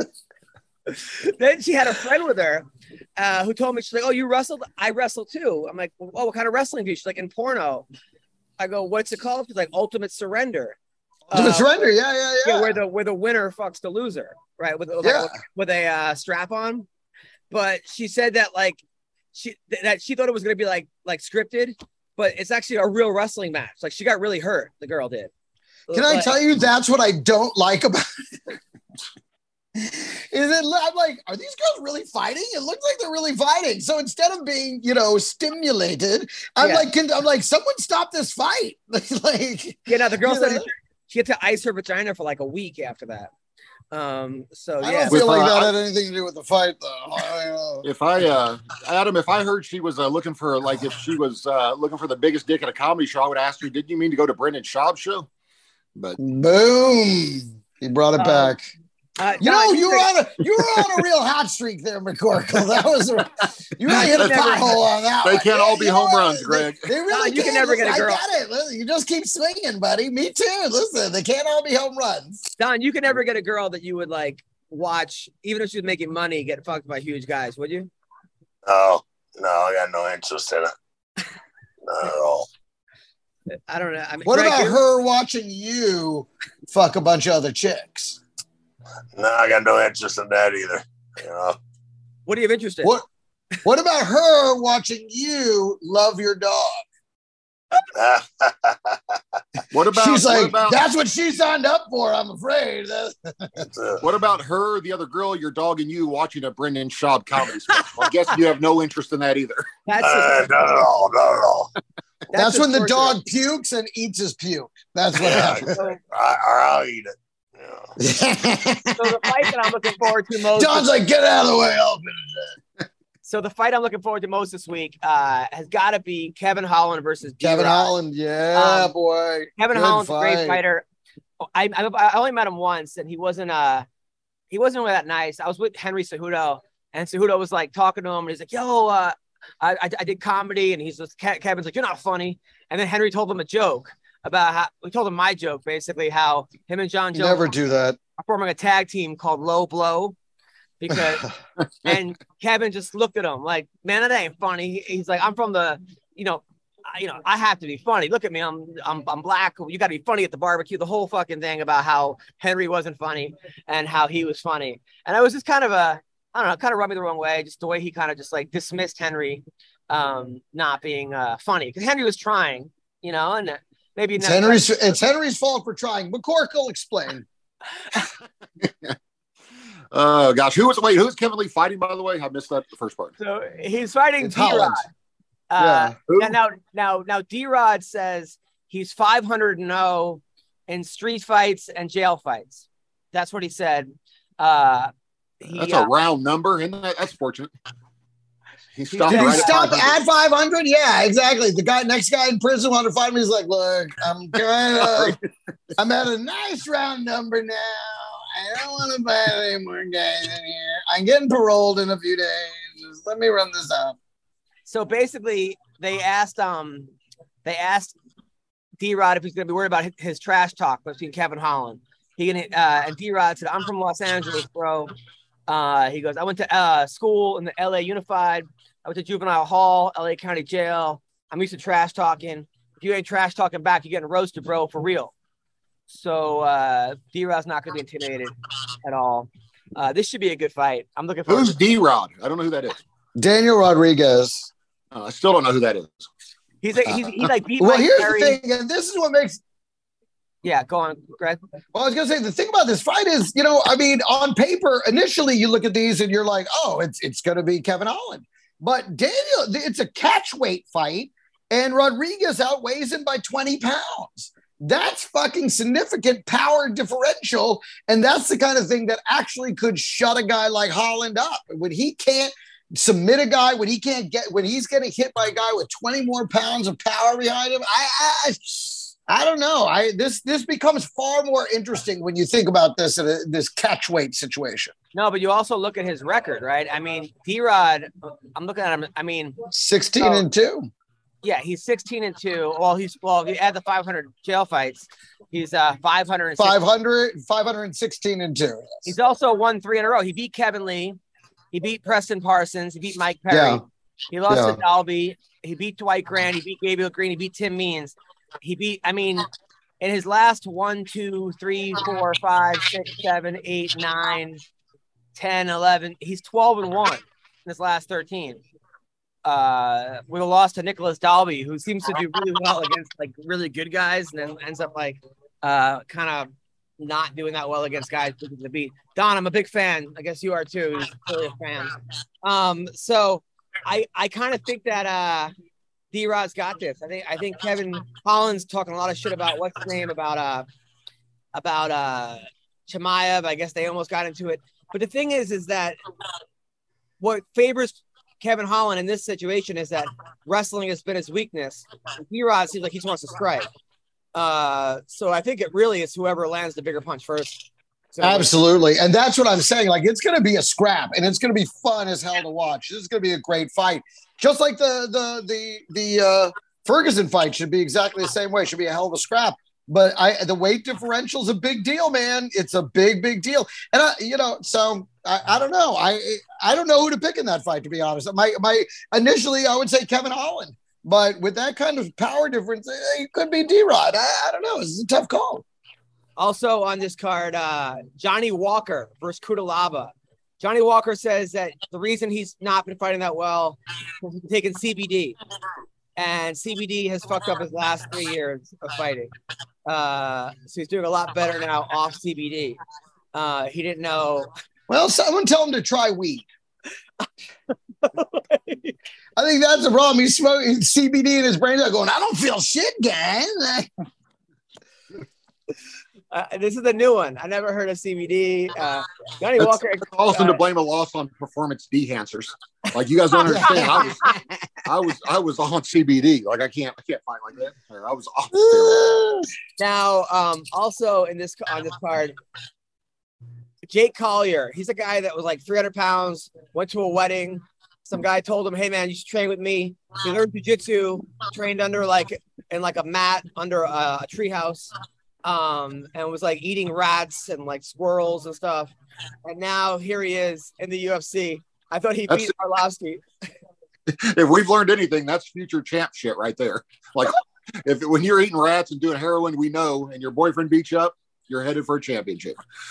Then she had a friend with her uh, who told me, she's like, oh, you wrestled? I wrestle too. I'm like, well, what kind of wrestling do you? She's like, in porno. I go, what's it called? She's like, Ultimate Surrender. Ultimate uh, Surrender, yeah, yeah, yeah, yeah. Where the where the winner fucks the loser, right? With yeah. like, with, with a uh, strap on. But she said that like she that she thought it was gonna be like like scripted, but it's actually a real wrestling match. Like she got really hurt. The girl did. Can like, I tell you that's what I don't like about it? Is it? I'm like, are these girls really fighting? It looks like they're really fighting. So instead of being, you know, stimulated, I'm yeah. like, can, I'm like, someone stop this fight. Like, yeah, no, the girl said she had to ice her vagina for like a week after that. Um, so yeah, I don't feel like uh, that had anything to do with the fight, though. If I, uh, Adam, if I heard she was uh, looking for, like, if she was uh, looking for the biggest dick at a comedy show, I would ask her, did you mean to go to Brendan Schaub's show? But boom, he brought it uh, back. Uh, you know, you were on a you were on a real hot streak there, McCorkle. That was a, you really hit a pothole on that. They one. can't yeah, all be home runs, Greg. They, they really no, you can't. can never Listen, get a girl. I got it. Listen, you just keep swinging, buddy. Me too. Listen, they can't all be home runs. Don, you can never get a girl that you would like watch, even if she was making money, get fucked by huge guys, would you? No, no, I got no interest in it. Not at all. I don't know. I mean, what Greg, about you're... her watching you fuck a bunch of other chicks? No, I got no interest in that either. You know. What do you have interest in? What What about her watching you love your dog? What about? She's like, what about, that's what she signed up for. I'm afraid. What about her, the other girl, your dog, and you watching a Brendan Schaub comedy special? I'm guessing you have no interest in that either. That's uh, not at all. Not at all. That's, that's when the dog pukes and eats his puke. That's what yeah, happens. Or I'll eat it. Yeah. So the fight that I'm looking forward to most. John's like, get out of the way. I'll finish it. So the fight I'm looking forward to most this week uh, has got to be Kevin Holland versus Kevin D-Rod. Holland. Yeah, um, boy. Kevin Good Holland's fight. a great fighter. I, I I only met him once, and he wasn't uh he wasn't really that nice. I was with Henry Cejudo, And Cejudo was like talking to him, and he's like, "Yo, uh, I, I I did comedy," and he's just Kevin's like, "You're not funny." And then Henry told him a joke about how we told him my joke, basically how him and John You Jones never do that. are forming a tag team called Low Blow. Because and Kevin just looked at him like, "Man, that ain't funny." He's like, "I'm from the, you know, I, you know, I have to be funny. Look at me, I'm I'm I'm black. You got to be funny at the barbecue." The whole fucking thing about how Henry wasn't funny and how he was funny, and I was just kind of a, I don't know, kind of rubbed me the wrong way, just the way he kind of just like dismissed Henry, um, not being uh funny because Henry was trying, you know, and maybe It's Henry's. It's Henry's fault for trying. McCork will explain. Oh gosh, who was wait? Who's Kevin Lee fighting? By the way, I missed that the first part. So he's fighting It's D-Rod. Holland. Uh, Yeah. now, now, now, now, D-Rod says he's five hundred and oh in street fights and jail fights. That's what he said. Uh, he, That's uh, a round number, isn't that? That's fortunate. He stopped. Did he right stop at at five hundred? Yeah, exactly. The guy, next guy in prison wanted to fight me. He's like, "Look, I'm kind of, I'm at a nice round number now. I don't want to fight any more guys in here. I'm getting paroled in a few days. Just let me run this out." so basically, they asked um, they asked D-Rod if he's going to be worried about his, his trash talk between Kevin Holland. He and, uh, and D-Rod said, "I'm from Los Angeles, bro." Uh, he goes, "I went to uh, school in the L A Unified. I went to juvenile hall, L A County Jail. I'm used to trash talking. If you ain't trash talking back, you're getting roasted, bro, for real." So uh, D-Rod's not going to be intimidated at all. Uh, this should be a good fight. I'm looking forward Who's to D-Rod? I don't know who that is. Daniel Rodriguez. Uh, I still don't know who that is. He's like, he's, he like beat Well, Mike here's Perry. the thing, and this is what makes. Yeah, go on, Greg. Well, I was gonna say the thing about this fight is, you know, I mean, on paper, initially you look at these and you're like, "Oh, it's it's gonna be Kevin Holland," but Daniel, it's a catch weight fight, and Rodriguez outweighs him by twenty pounds. That's fucking significant power differential, and that's the kind of thing that actually could shut a guy like Holland up when he can't submit a guy, when he can't get, when he's getting hit by a guy with twenty more pounds of power behind him. I, I, I don't know. I this this becomes far more interesting when you think about this in a, this catch weight situation. No, but you also look at his record, right? I mean, D-Rod, I'm looking at him. I mean, sixteen so, and two. Yeah, he's sixteen and two. Well, he's well, if you add the five hundred jail fights, he's uh five hundred five hundred, five hundred sixteen and two. Yes. He's also won three in a row. He beat Kevin Lee, he beat Preston Parsons, he beat Mike Perry, Yeah. he lost Yeah. to Dalby, he beat Dwight Grant, he beat Gabriel Green, he beat Tim Means. He beat, I mean, in his last one, two, three, four, five, six, seven, eight, nine, ten, eleven, he's twelve and one in his last thirteen. Uh, with a loss to Nicholas Dalby, who seems to do really well against like really good guys, and then ends up like uh kind of not doing that well against guys who can beat. Don, I'm a big fan. I guess you are too. He's clearly a fan. Um, so I I kind of think that uh D-Rod's got this. I think I think Kevin Holland's talking a lot of shit about what's his name about uh about uh Chimaev. I guess they almost got into it. But the thing is, is that what favors Kevin Holland in this situation is that wrestling has been his weakness. D-Rod seems like he just wants to strike. Uh, so I think it really is whoever lands the bigger punch first. So Absolutely. And that's what I'm saying. Like, it's going to be a scrap, and it's going to be fun as hell to watch. This is going to be a great fight. Just like the, the, the, the uh, Ferguson fight should be exactly the same way. It should be a hell of a scrap. But I, the weight differential is a big deal, man. It's a big, big deal. And I, you know, so I, I don't know. I, I don't know who to pick in that fight, to be honest. My, my initially, I would say Kevin Holland, but with that kind of power difference, it could be D-Rod. I, I don't know. It's a tough call. Also on this card, uh, Johnny Walker versus Kudalaba. Johnny Walker says that the reason he's not been fighting that well is he's taking C B D. And C B D has fucked up his last three years of fighting. Uh, so he's doing a lot better now off C B D. Uh, he didn't know. Well, someone tell him to try weed. I think that's the problem. He's smoking C B D in his brain. They're going, I don't feel shit, gang. Uh, this is the new one. I never heard of C B D. Uh, Johnny That's Walker. also uh, to blame a loss on performance enhancers. Like, you guys don't understand. I was, I was, I was on C B D. Like, I can't, I can't fight like that. I was off steroids. Now, um, also in this on this card, Jake Collier. He's a guy that was like three hundred pounds, went to a wedding. Some guy told him, hey, man, you should train with me. He learned jiu-jitsu, trained under like in like a mat under a, a treehouse, um, and was like eating rats and like squirrels and stuff. And now here he is in the U F C. I thought he beat Arlovsky. If we've learned anything, that's future champ shit right there. Like if when you're eating rats and doing heroin, we know, and your boyfriend beats you up, you're headed for a championship.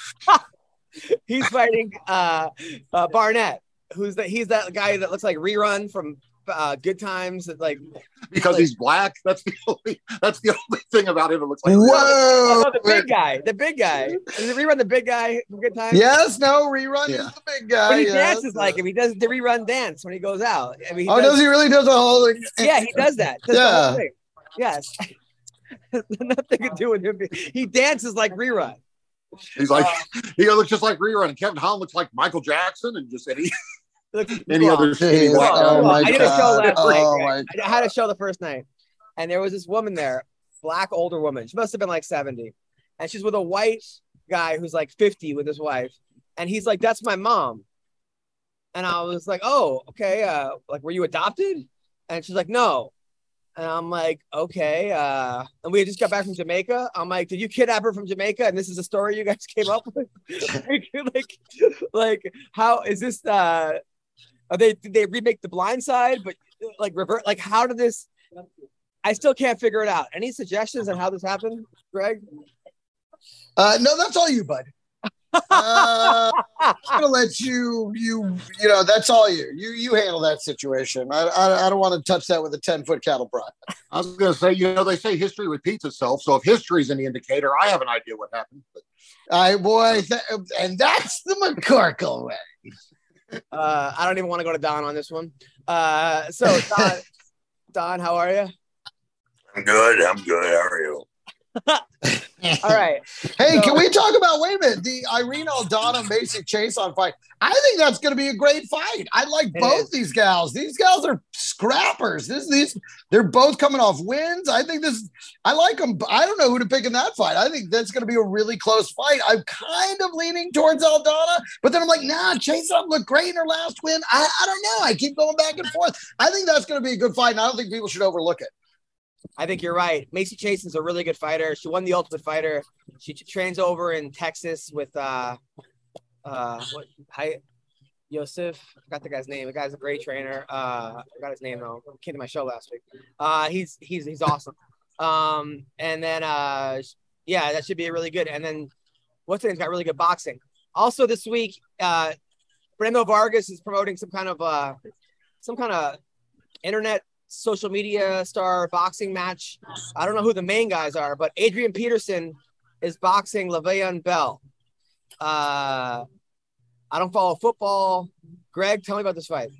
He's fighting uh, uh, Barnett, who's that? He's that guy that looks like Rerun from uh, Good Times. That like because like, he's black. That's the only. That's the only thing about him that looks like. Whoa! Oh, the big guy, the big guy. Is it Rerun the big guy from Good Times? Yes, no, Rerun Yeah. is the big guy. But he yes. dances like him. He does the Rerun dance when he goes out. I mean, he Oh, does he really do the whole thing? Yeah, he does that. Does the Yeah. whole thing. Yes. Nothing to do with him. He dances like Rerun. He's like he looks just like Rerun, and Kevin Holland looks like Michael Jackson, and just any any other skinny black guy. Oh my I did a show God. last Oh night. my I had a show the first night, and there was this woman there, black older woman. She must have been like seventy, and she's with a white guy who's like fifty with his wife, and he's like, "That's my mom." And I was like, "Oh, okay. Uh, like, were you adopted?" And she's like, "No." And I'm like, okay. Uh, and we had just got back from Jamaica. I'm like, did you kidnap her from Jamaica? And this is a story you guys came up with? like, like, like, how is this? Uh, are they did they remake The Blind Side? But like revert? Like, how did this? I still can't figure it out. Any suggestions on how this happened, Greg? Uh, no, that's all you, bud. Uh, I'm gonna let you, you, you know, that's all you. You, you handle that situation. I, I, I don't want to touch that with a ten foot cattle prod. I was going to say, you know, they say history repeats itself. So if history is any indicator, I have an idea what happened. But I boy, th- and that's the McCorkle way. Uh, I don't even want to go to Don on this one. Uh, so Don, Don, how are you? I'm good. I'm good. How are you? All right. Hey, So- can we talk about, wait a minute, the Irene Aldana Macy Chason fight? I think that's going to be a great fight. I like It both is. these gals. These gals are scrappers. This, these, they're both coming off wins. I think this, I like them. I don't know who to pick in that fight. I think that's going to be a really close fight. I'm kind of leaning towards Aldana, but then I'm like, nah, Chason looked great in her last win. I, I don't know. I keep going back and forth. I think that's going to be a good fight, and I don't think people should overlook it. I think you're right. Macy Chason's a really good fighter. She won the Ultimate Fighter. She t- trains over in Texas with uh uh what hi Yosef. I forgot the guy's name. The guy's a great trainer. Uh I forgot his name though. Came to my show last week. Uh he's he's he's awesome. Um and then uh yeah, that should be really good. And then what's his name's got really good boxing. Also this week, uh Brendo Vargas is promoting some kind of uh some kind of internet social media star boxing match. I don't know who the main guys are, but Adrian Peterson is boxing Le'Veon Bell. Uh, I don't follow football. Greg, tell me about this fight.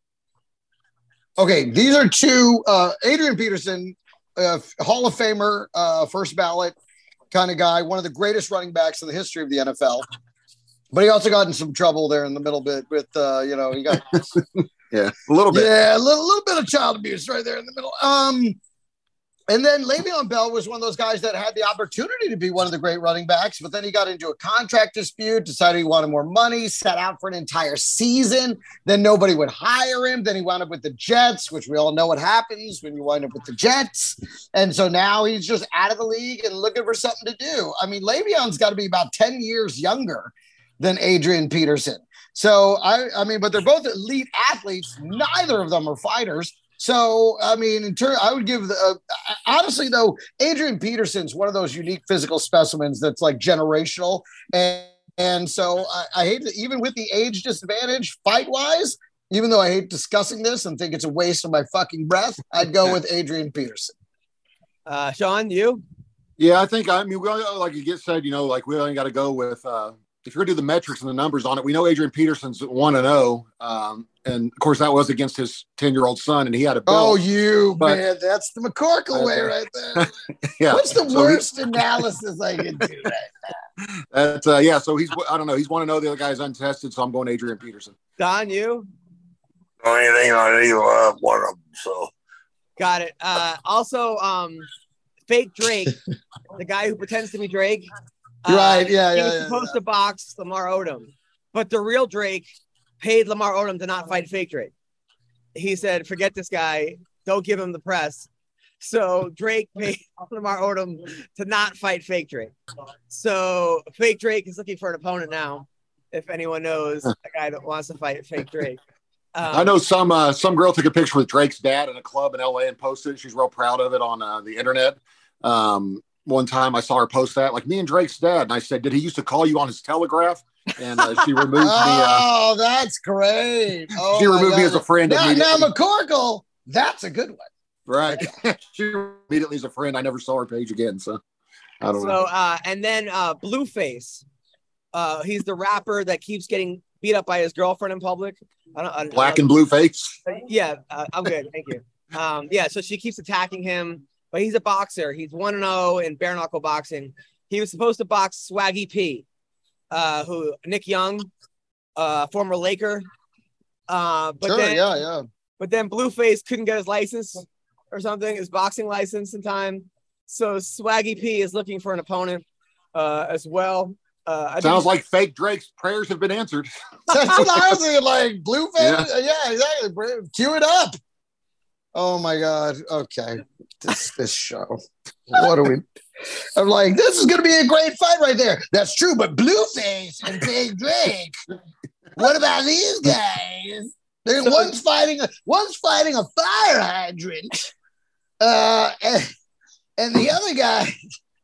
Okay, these are two. Uh, Adrian Peterson, uh, Hall of Famer, uh, first ballot kind of guy, one of the greatest running backs in the history of the N F L. But he also got in some trouble there in the middle bit with, uh, you know, he got yeah, a little bit. yeah, a little, little bit of child abuse right there in the middle. Um, and then Le'Veon Bell was one of those guys that had the opportunity to be one of the great running backs, but then he got into a contract dispute, decided he wanted more money, sat out for an entire season. Then nobody would hire him. Then he wound up with the Jets, which we all know what happens when you wind up with the Jets. And so now he's just out of the league and looking for something to do. I mean, Le'Veon's got to be about ten years younger than Adrian Peterson. So, I, I mean, but they're both elite athletes. Neither of them are fighters. So, I mean, in turn, I would give the, uh, honestly, though, Adrian Peterson's one of those unique physical specimens that's like generational. And, and so I, I hate to, even with the age disadvantage fight wise, even though I hate discussing this and think it's a waste of my fucking breath, I'd go with Adrian Peterson. Uh, Sean, you? Yeah, I think, I mean, we only, like you get said, you know, like we only got to go with, uh, if you're going to do the metrics and the numbers on it, we know Adrian Peterson's one and oh. Um, and of course, that was against his ten year old son, and he had a belt. Oh, you, but, man. That's the McCorkle way right there. Yeah. What's the so worst he, analysis I can do right now? That's, uh, yeah, so he's, I don't know, he's one and oh. The other guy's untested, so I'm going Adrian Peterson. Don, you? Anything on either uh, one of them, so. Got it. Uh, also, um, fake Drake, the guy who pretends to be Drake, Uh, Right, yeah, He yeah, was yeah, supposed yeah. to box Lamar Odom, but the real Drake paid Lamar Odom to not fight fake Drake. He said, forget this guy. Don't give him the press. So Drake paid Lamar Odom to not fight fake Drake. So fake Drake is looking for an opponent now. If anyone knows a guy that wants to fight fake Drake. Um, I know some uh, some girl took a picture with Drake's dad in a club in L A and posted it. She's real proud of it on uh, the internet. Um, one time I saw her post that, like, me and Drake's dad. And I said, did he used to call you on his telegraph? And uh, she removed me. Uh, Oh, that's great. Oh, she my removed me God. as a friend Now, now immediately. McCorkle, that's a good one. Right. She immediately as a friend. I never saw her page again. So I don't So, know. uh, and then uh, Blueface. Uh, he's the rapper that keeps getting beat up by his girlfriend in public. I don't, I, Black I don't, and blue face. Yeah, uh, I'm good. Thank you. Um, yeah, so she keeps attacking him, but he's a boxer. He's one and oh in bare knuckle boxing. He was supposed to box Swaggy P, uh, who Nick Young, uh, former Laker. Uh, but Sure, then, yeah, yeah. But then Blueface couldn't get his license or something, his boxing license in time. So Swaggy P is looking for an opponent uh, as well. Uh, I Sounds think like fake Drake's prayers have been answered. That's what I was thinking, like Blueface. Yeah. Yeah. yeah, exactly. Br- Cue it up. Oh my God. Okay. This this show. What are we? I'm like, this is gonna be a great fight right there. That's true, but Blueface and Big Drake. What about these guys? They're one's fighting a one's fighting a fire hydrant. Uh and, and the other guy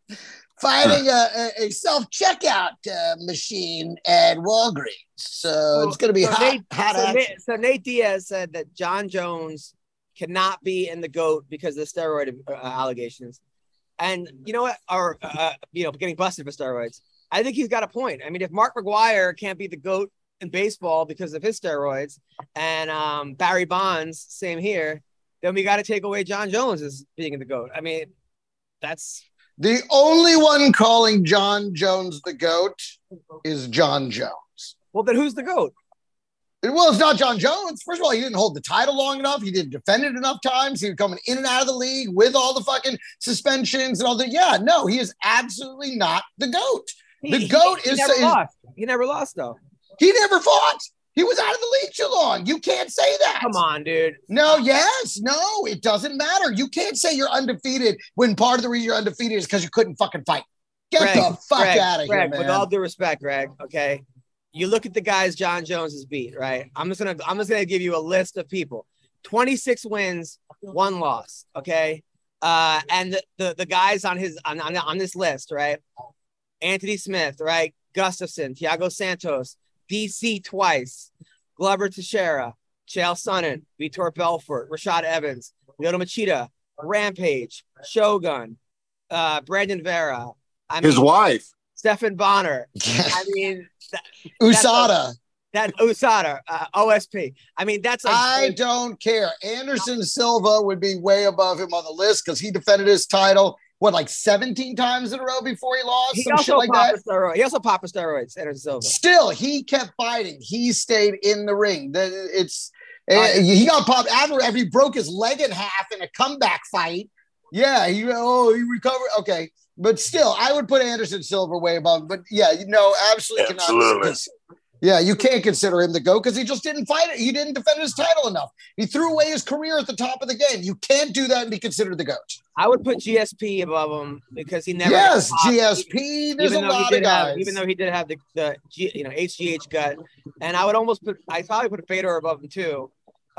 fighting a, a, a self-checkout uh, machine at Walgreens. So it's going to be so hot, Nate, hot so, action. Nate, so Nate Diaz said that John Jones cannot be in the GOAT because of the steroid uh, allegations. And you know what? Or, uh, you know, getting busted for steroids. I think he's got a point. I mean, if Mark McGwire can't be the GOAT in baseball because of his steroids and um, Barry Bonds, same here, then we got to take away John Jones as being in the GOAT. I mean, that's... The only one calling John Jones the GOAT is John Jones. Well, then who's the GOAT? Well, it's not John Jones. First of all, he didn't hold the title long enough. He didn't defend it enough times. He was coming in and out of the league with all the fucking suspensions and all the. Yeah, no, he is absolutely not the GOAT. The He- GOAT he is. never is lost. He never lost, though. he never fought. He was out of the league too long. You can't say that. Come on, dude. No, yes, no, it doesn't matter. You can't say you're undefeated when part of the reason you're undefeated is because you couldn't fucking fight. Get Greg, the fuck Greg, out of here, Greg, man. with all due respect, Greg, okay? You look at the guys John Jones has beat, right? I'm just gonna I'm just gonna give you a list of people. twenty-six wins, one loss, okay? Uh, and the, the, the guys on his on, on, on this list, right? Anthony Smith, right? Gustafson, Thiago Santos, D C twice, Glover Teixeira, Chael Sonnen, Vitor Belfort, Rashad Evans, Lyoto Machida, Rampage, Shogun, uh, Brandon Vera, I His mean, wife. Stephen Bonner. I mean, that, U S A that's a- D A. that U S A D A, uh, O S P. I mean, that's like I don't care. Anderson Silva would be way above him on the list because he defended his title, what, like seventeen times in a row before he lost? he Some also shit like popped that. a steroid. He also popped a steroids. Anderson Silva. Still, he kept fighting. He stayed in the ring. The- It's Uh, he got popped after, after he broke his leg in half in a comeback fight. Yeah, he oh he recovered. Okay, but still, I would put Anderson Silva way above. But yeah, you know, absolutely, Absolutely. cannot. Yeah, you can't consider him the GOAT because he just didn't fight it. He didn't defend his title enough. He threw away his career at the top of the game. You can't do that and be considered the GOAT. I would put G S P above him because he never. Yes, got popped, G S P. There's a even though he lot did of have- guys. even though he did have the, the G, you know H G H gut, and I would almost put. I probably put Fedor above him too.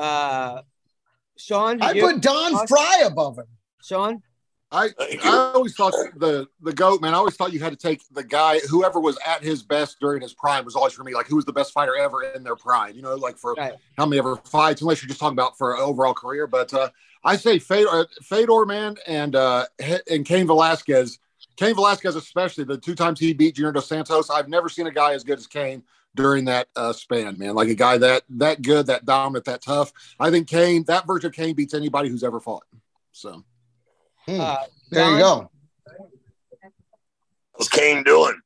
Uh, Sean, I you- put Don Fry above him. Sean. I Thank you. I always thought the the GOAT, man. I always thought you had to take the guy, whoever was at his best during his prime was always for me like who was the best fighter ever in their prime. You know, like for Right. how many ever fights, unless you're just talking about for an overall career. But uh, I say Fedor, Fedor, man, and uh, and Cain Velasquez. Cain Velasquez, especially the two times he beat Junior Dos Santos. I've never seen a guy as good as Cain during that uh, span, man. Like a guy that that good, that dominant, that tough. I think Cain, that version of Cain beats anybody who's ever fought. So. Hmm. Uh, There you Don? go. What's Kane doing?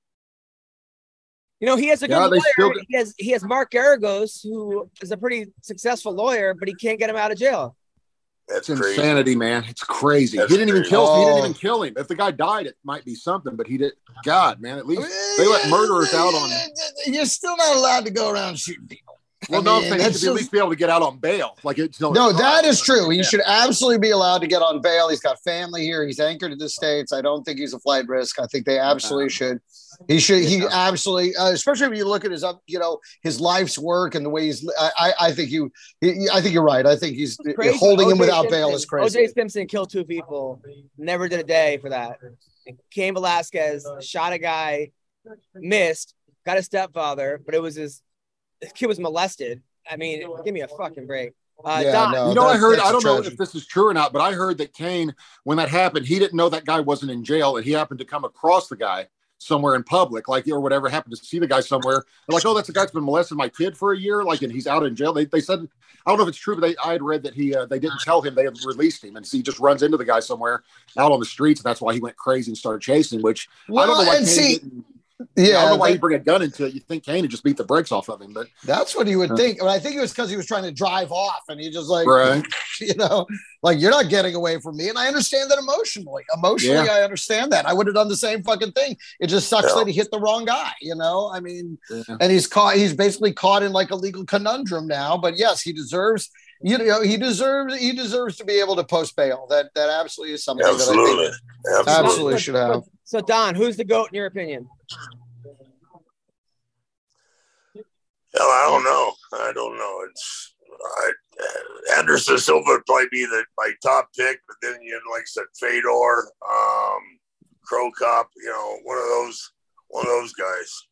You know, he has a good Yeah, they lawyer. still do. He has he has Mark Garagos, who is a pretty successful lawyer, but he can't get him out of jail. That's It's crazy. insanity, man. It's crazy. That's he didn't even crazy. kill. He didn't Oh. even kill him. If the guy died, it might be something. But he did. God, man. At least they let murderers out on. You're still not allowed to go around shooting people. Well, I no, mean, I'm saying he that's should be at just- least be able to get out on bail. Like it's no. No, that is true. He Yeah. should absolutely be allowed to get on bail. He's got family here. He's anchored to the States. I don't think he's a flight risk. I think they absolutely should. He should. He Yeah. absolutely, uh, especially when you look at his up, you know, his life's work and the way he's. I, I, I think you. He, I think you're right. I think he's Crazy. holding him O J without bail Simpson- is crazy. O J Simpson killed two people, never did a day for that. Cain Velasquez shot a guy, missed, got a stepfather, but it was his, his kid was molested. I mean, give me a fucking break. Uh, Yeah, Don, no. You know, I that's- heard. that's I don't know tragic. if this is true or not, but I heard that Kane, when that happened, he didn't know that guy wasn't in jail, and he happened to come across the guy somewhere in public, like or whatever, happened to see the guy somewhere. They're like, oh, that's the guy that's been molesting my kid for a year, like, and he's out in jail. They, they said, I don't know if it's true, but they, I had read that he, uh, they didn't tell him they had released him, and so he just runs into the guy somewhere out on the streets, and that's why he went crazy and started chasing. Which I don't know Well, why and Kane see, didn't. yeah, I don't know why like- he'd bring a gun into it. You think Kane would just beat the brakes off of him, but that's what he would think. But I think it was because he was trying to drive off, and he just like, right. you know, like you're not getting away from me. And I understand that emotionally. Emotionally, Yeah. I understand that. I would have done the same fucking thing. It just sucks Yeah. that he hit the wrong guy, you know? I mean, Yeah. and he's caught, he's basically caught in like a legal conundrum now. But yes, he deserves, you know, he deserves, he deserves to be able to post bail. That that absolutely is something Absolutely. that I think Absolutely. absolutely should have. So Don, who's the GOAT in your opinion? Hell, I don't know. I don't know. It's I, uh, Anderson Silva would probably be the my top pick, but then you know, like I said, Fedor, um, Crow Cop, you know, one of those, one of those guys.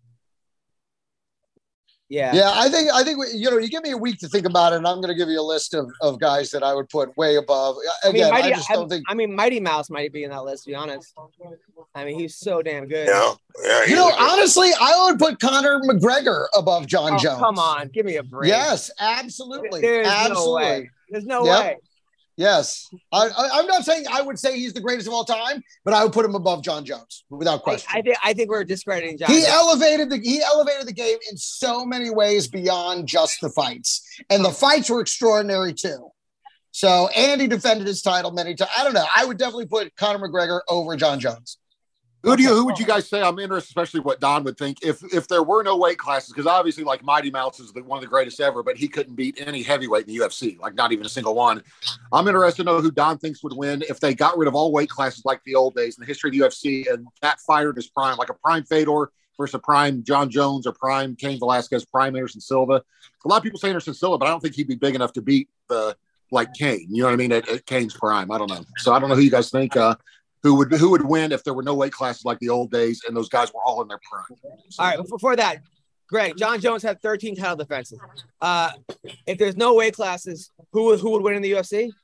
Yeah. Yeah, I think I think you know, you give me a week to think about it, and I'm going to give you a list of, of guys that I would put way above. I mean, Again, I, Mighty, just I, don't think. I mean, Mighty Mouse might be in that list, to be honest. I mean, he's so damn good. Yeah, yeah. You he's know, a good- honestly, I would put Conor McGregor above John Oh, Jones. come on, give me a break. Yes, absolutely. There's absolutely. no way. There's no Yep. way. Yes. I, I, I'm not saying I would say he's the greatest of all time, but I would put him above John Jones without I, question. I think I think we're discrediting John. He elevated the he elevated the game in so many ways beyond just the fights, and the fights were extraordinary too. So, and he defended his title many times. I don't know. I would definitely put Conor McGregor over John Jones. Who do you? Who would you guys say? I'm interested, especially what Don would think if if there were no weight classes, because obviously, like Mighty Mouse is the, one of the greatest ever, but he couldn't beat any heavyweight in the U F C, like not even a single one. I'm interested to know who Don thinks would win if they got rid of all weight classes like the old days in the history of the U F C, and that fighter in his prime, like a prime Fedor versus a prime John Jones or prime Cain Velasquez, prime Anderson Silva. A lot of people say Anderson Silva, but I don't think he'd be big enough to beat the like Cain. You know what I mean? At, at Cain's prime, I don't know. So I don't know who you guys think. Uh, Who would who would win if there were no weight classes like the old days and those guys were all in their prime? So, All right, before that, Greg, John Jones had thirteen title defenses. Uh, if there's no weight classes, who would- who would win in the U F C?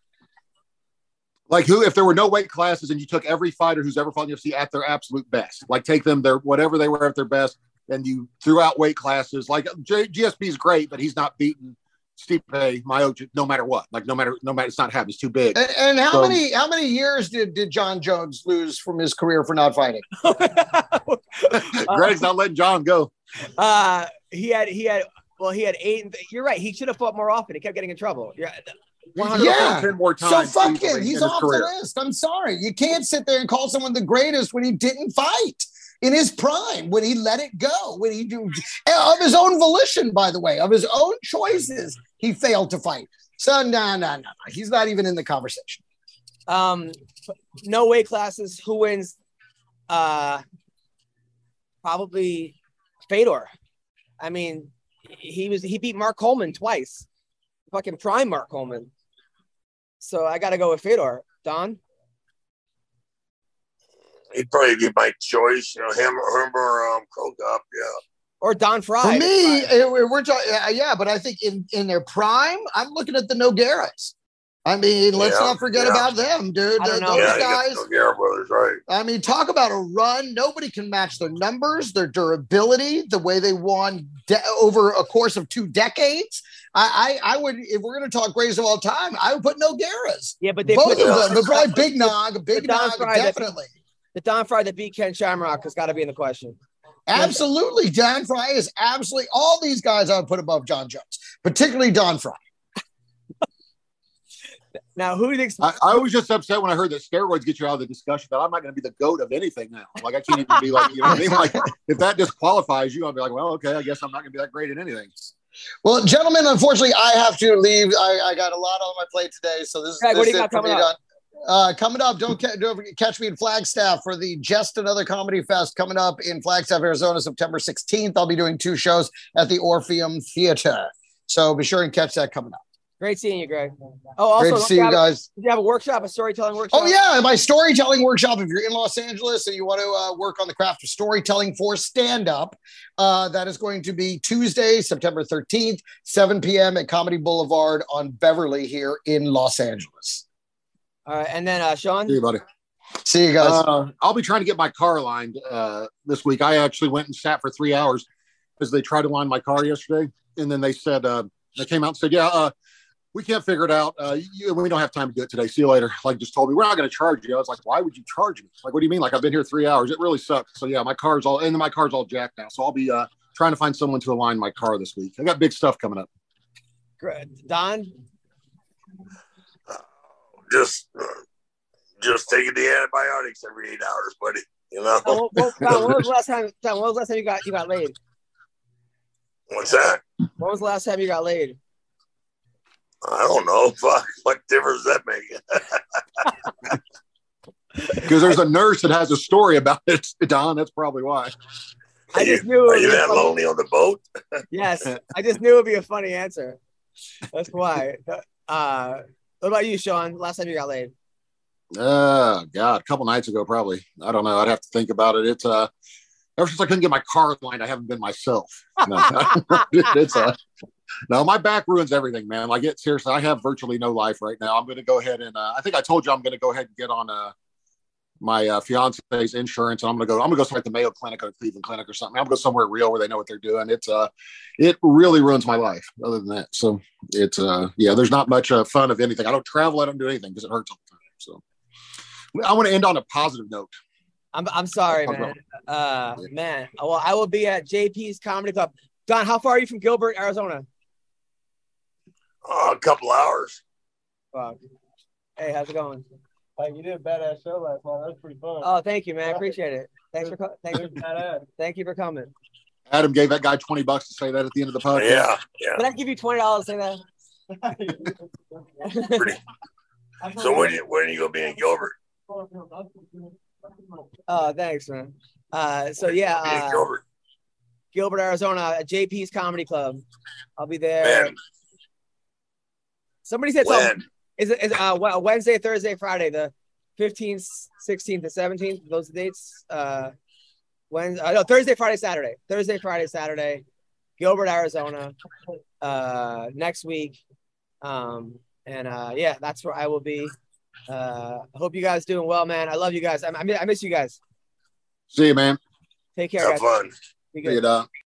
like who, if there were no weight classes and you took every fighter who's ever fought in the U F C at their absolute best, like take them their whatever they were at their best, and you threw out weight classes. Like J- G S P is great, but he's not beating Stipe Miocic no matter what. Like no matter no matter, it's not happening. He's too big. And, and how So- many how many years did, did John Jones lose from his career for not fighting? Greg's not letting John go. uh, he had he had well he had eight. You're right. He should have fought more often. He kept getting in trouble. Yeah, one hundred. Yeah. ten more So times. fuck easily him. He's in his off career. the list. I'm sorry. You can't sit there and call someone the greatest when he didn't fight in his prime, when he let it go, when he do of his own volition, by the way, of his own choices, he failed to fight. So no, no, no, no. He's not even in the conversation. Um, no weight classes. Who wins? Uh, probably Fedor. I mean, he was he beat Mark Coleman twice. Fucking prime Mark Coleman. So I got to go with Fedor. Don. He'd probably be my choice. You know, him, him or um, Crow Cop. Yeah. Or Don Fry. For me, eh, we're, we're talking, yeah, but I think in, in their prime, I'm looking at the Nogueiras. I mean, let's Yeah, not forget yeah. about them, dude. I don't The- know. Those Yeah, you guys. got the Nogueira brothers, right? I mean, talk about a run. Nobody can match their numbers, their durability, the way they won de- over a course of two decades. I, I, I would, if we're going to talk greatest of all time, I would put Nogueiras. Yeah, but they Both put of Yeah. them, but probably Big Nog, Big The Don Nog, Fry that- definitely. the Don Fry that beat Ken Shamrock has got to be in the question. Absolutely. Don Fry is absolutely, all these guys I would put above John Jones, particularly Don Fry. Now, who do you think? I, I was just upset when I heard that steroids get you out of the discussion that I'm not going to be the GOAT of anything now. Like, I can't even be like, you know what I mean? Like, if that disqualifies you, I'll be like, well, okay, I guess I'm not going to be that great at anything. Well, gentlemen, unfortunately, I have to leave. I, I got a lot on my plate today, so this, Greg, this what do you is got it for coming me up? done. Uh, coming up, don't, ca- don't forget- catch me in Flagstaff for the Just Another Comedy Fest coming up in Flagstaff, Arizona, September sixteenth. I'll be doing two shows at the Orpheum Theater. So be sure and catch that coming up. Great seeing you, Greg. Oh, also, Great to don't see you you have- guys. Did you have a workshop, a storytelling workshop? Oh, yeah, my storytelling workshop. If you're in Los Angeles and you want to uh, work on the craft of storytelling for stand-up, uh, that is going to be Tuesday, September thirteenth, seven p.m. at Comedy Boulevard on Beverly here in Los Angeles. All right, and then uh, Sean? See you, buddy. See you guys. Uh, I'll be trying to get my car lined uh, this week. I actually went and sat for three hours because they tried to line my car yesterday. And then they said, uh, they came out and said, yeah, uh, we can't figure it out. Uh, you, we don't have time to do it today. See you later. Like, just told me, we're not going to charge you. I was like, why would you charge me? Like, what do you mean? Like, I've been here three hours. It really sucks. So, yeah, my car's all, and my car's all jacked now. So I'll be uh, trying to find someone to align my car this week. I got big stuff coming up. Good. Don? Just, uh, just taking the antibiotics every eight hours, buddy. You know. Oh, well, Don, when was the last time? Don, when was the last time you got you got laid? What's that? When was the last time you got laid? I don't know. Fuck. What difference does that make? Because there's a nurse that has a story about it, Don. That's probably why. I Are just you, knew. are it you was that funny. lonely on the boat? Yes, I just knew it would be a funny answer. That's why. Uh, what about you, Sean? Last time you got laid? Uh, God, a couple nights ago, probably. I don't know. I'd have to think about it. It's uh, ever since I couldn't get my car lined, I haven't been myself. No, it's uh, no, my back ruins everything, man. Like, it seriously, I have virtually no life right now. I'm going to go ahead and uh, I think I told you I'm going to go ahead and get on uh my uh, fiance's insurance, and I'm going to go. I'm going to go somewhere at the Mayo Clinic or Cleveland Clinic or something. I'm going to go somewhere real where they know what they're doing. It's uh, it really ruins my life. Other than that, so it's uh, yeah, there's not much uh, fun of anything. I don't travel. I don't do anything because it hurts all the time. So I want to end on a positive note. I'm I'm sorry, man. Uh, man. Well, I will be at J P's Comedy Club. Don, how far are you from Gilbert, Arizona? Oh, a couple hours. Fuck. Hey, how's it going? Like, you did a badass show last night. That was pretty fun. Oh, thank you, man. I appreciate it. Thanks for co- thanks for Badass. thank you for coming. Adam gave that guy twenty bucks to say that at the end of the podcast. Yeah, yeah. Did I give you twenty dollars to say that? Pretty. So when you when are you gonna be in Gilbert? Oh, thanks, man. Uh, so yeah, Be in uh, Gilbert. Gilbert, Arizona, at J P's Comedy Club. I'll be there. Man, Somebody said something. when? Is it is uh Wed- Wednesday, Thursday, Friday, the fifteenth, sixteenth, and seventeenth? Those dates. Uh, Wednesday, uh, no, Thursday, Friday, Saturday. Thursday, Friday, Saturday. Gilbert, Arizona. Uh, next week. Um, and uh, yeah, that's where I will be. Uh, I hope you guys doing well, man. I love you guys. I, I miss I miss you guys. See you, man. Take care, Have guys. fun. Be See you, good. Doc.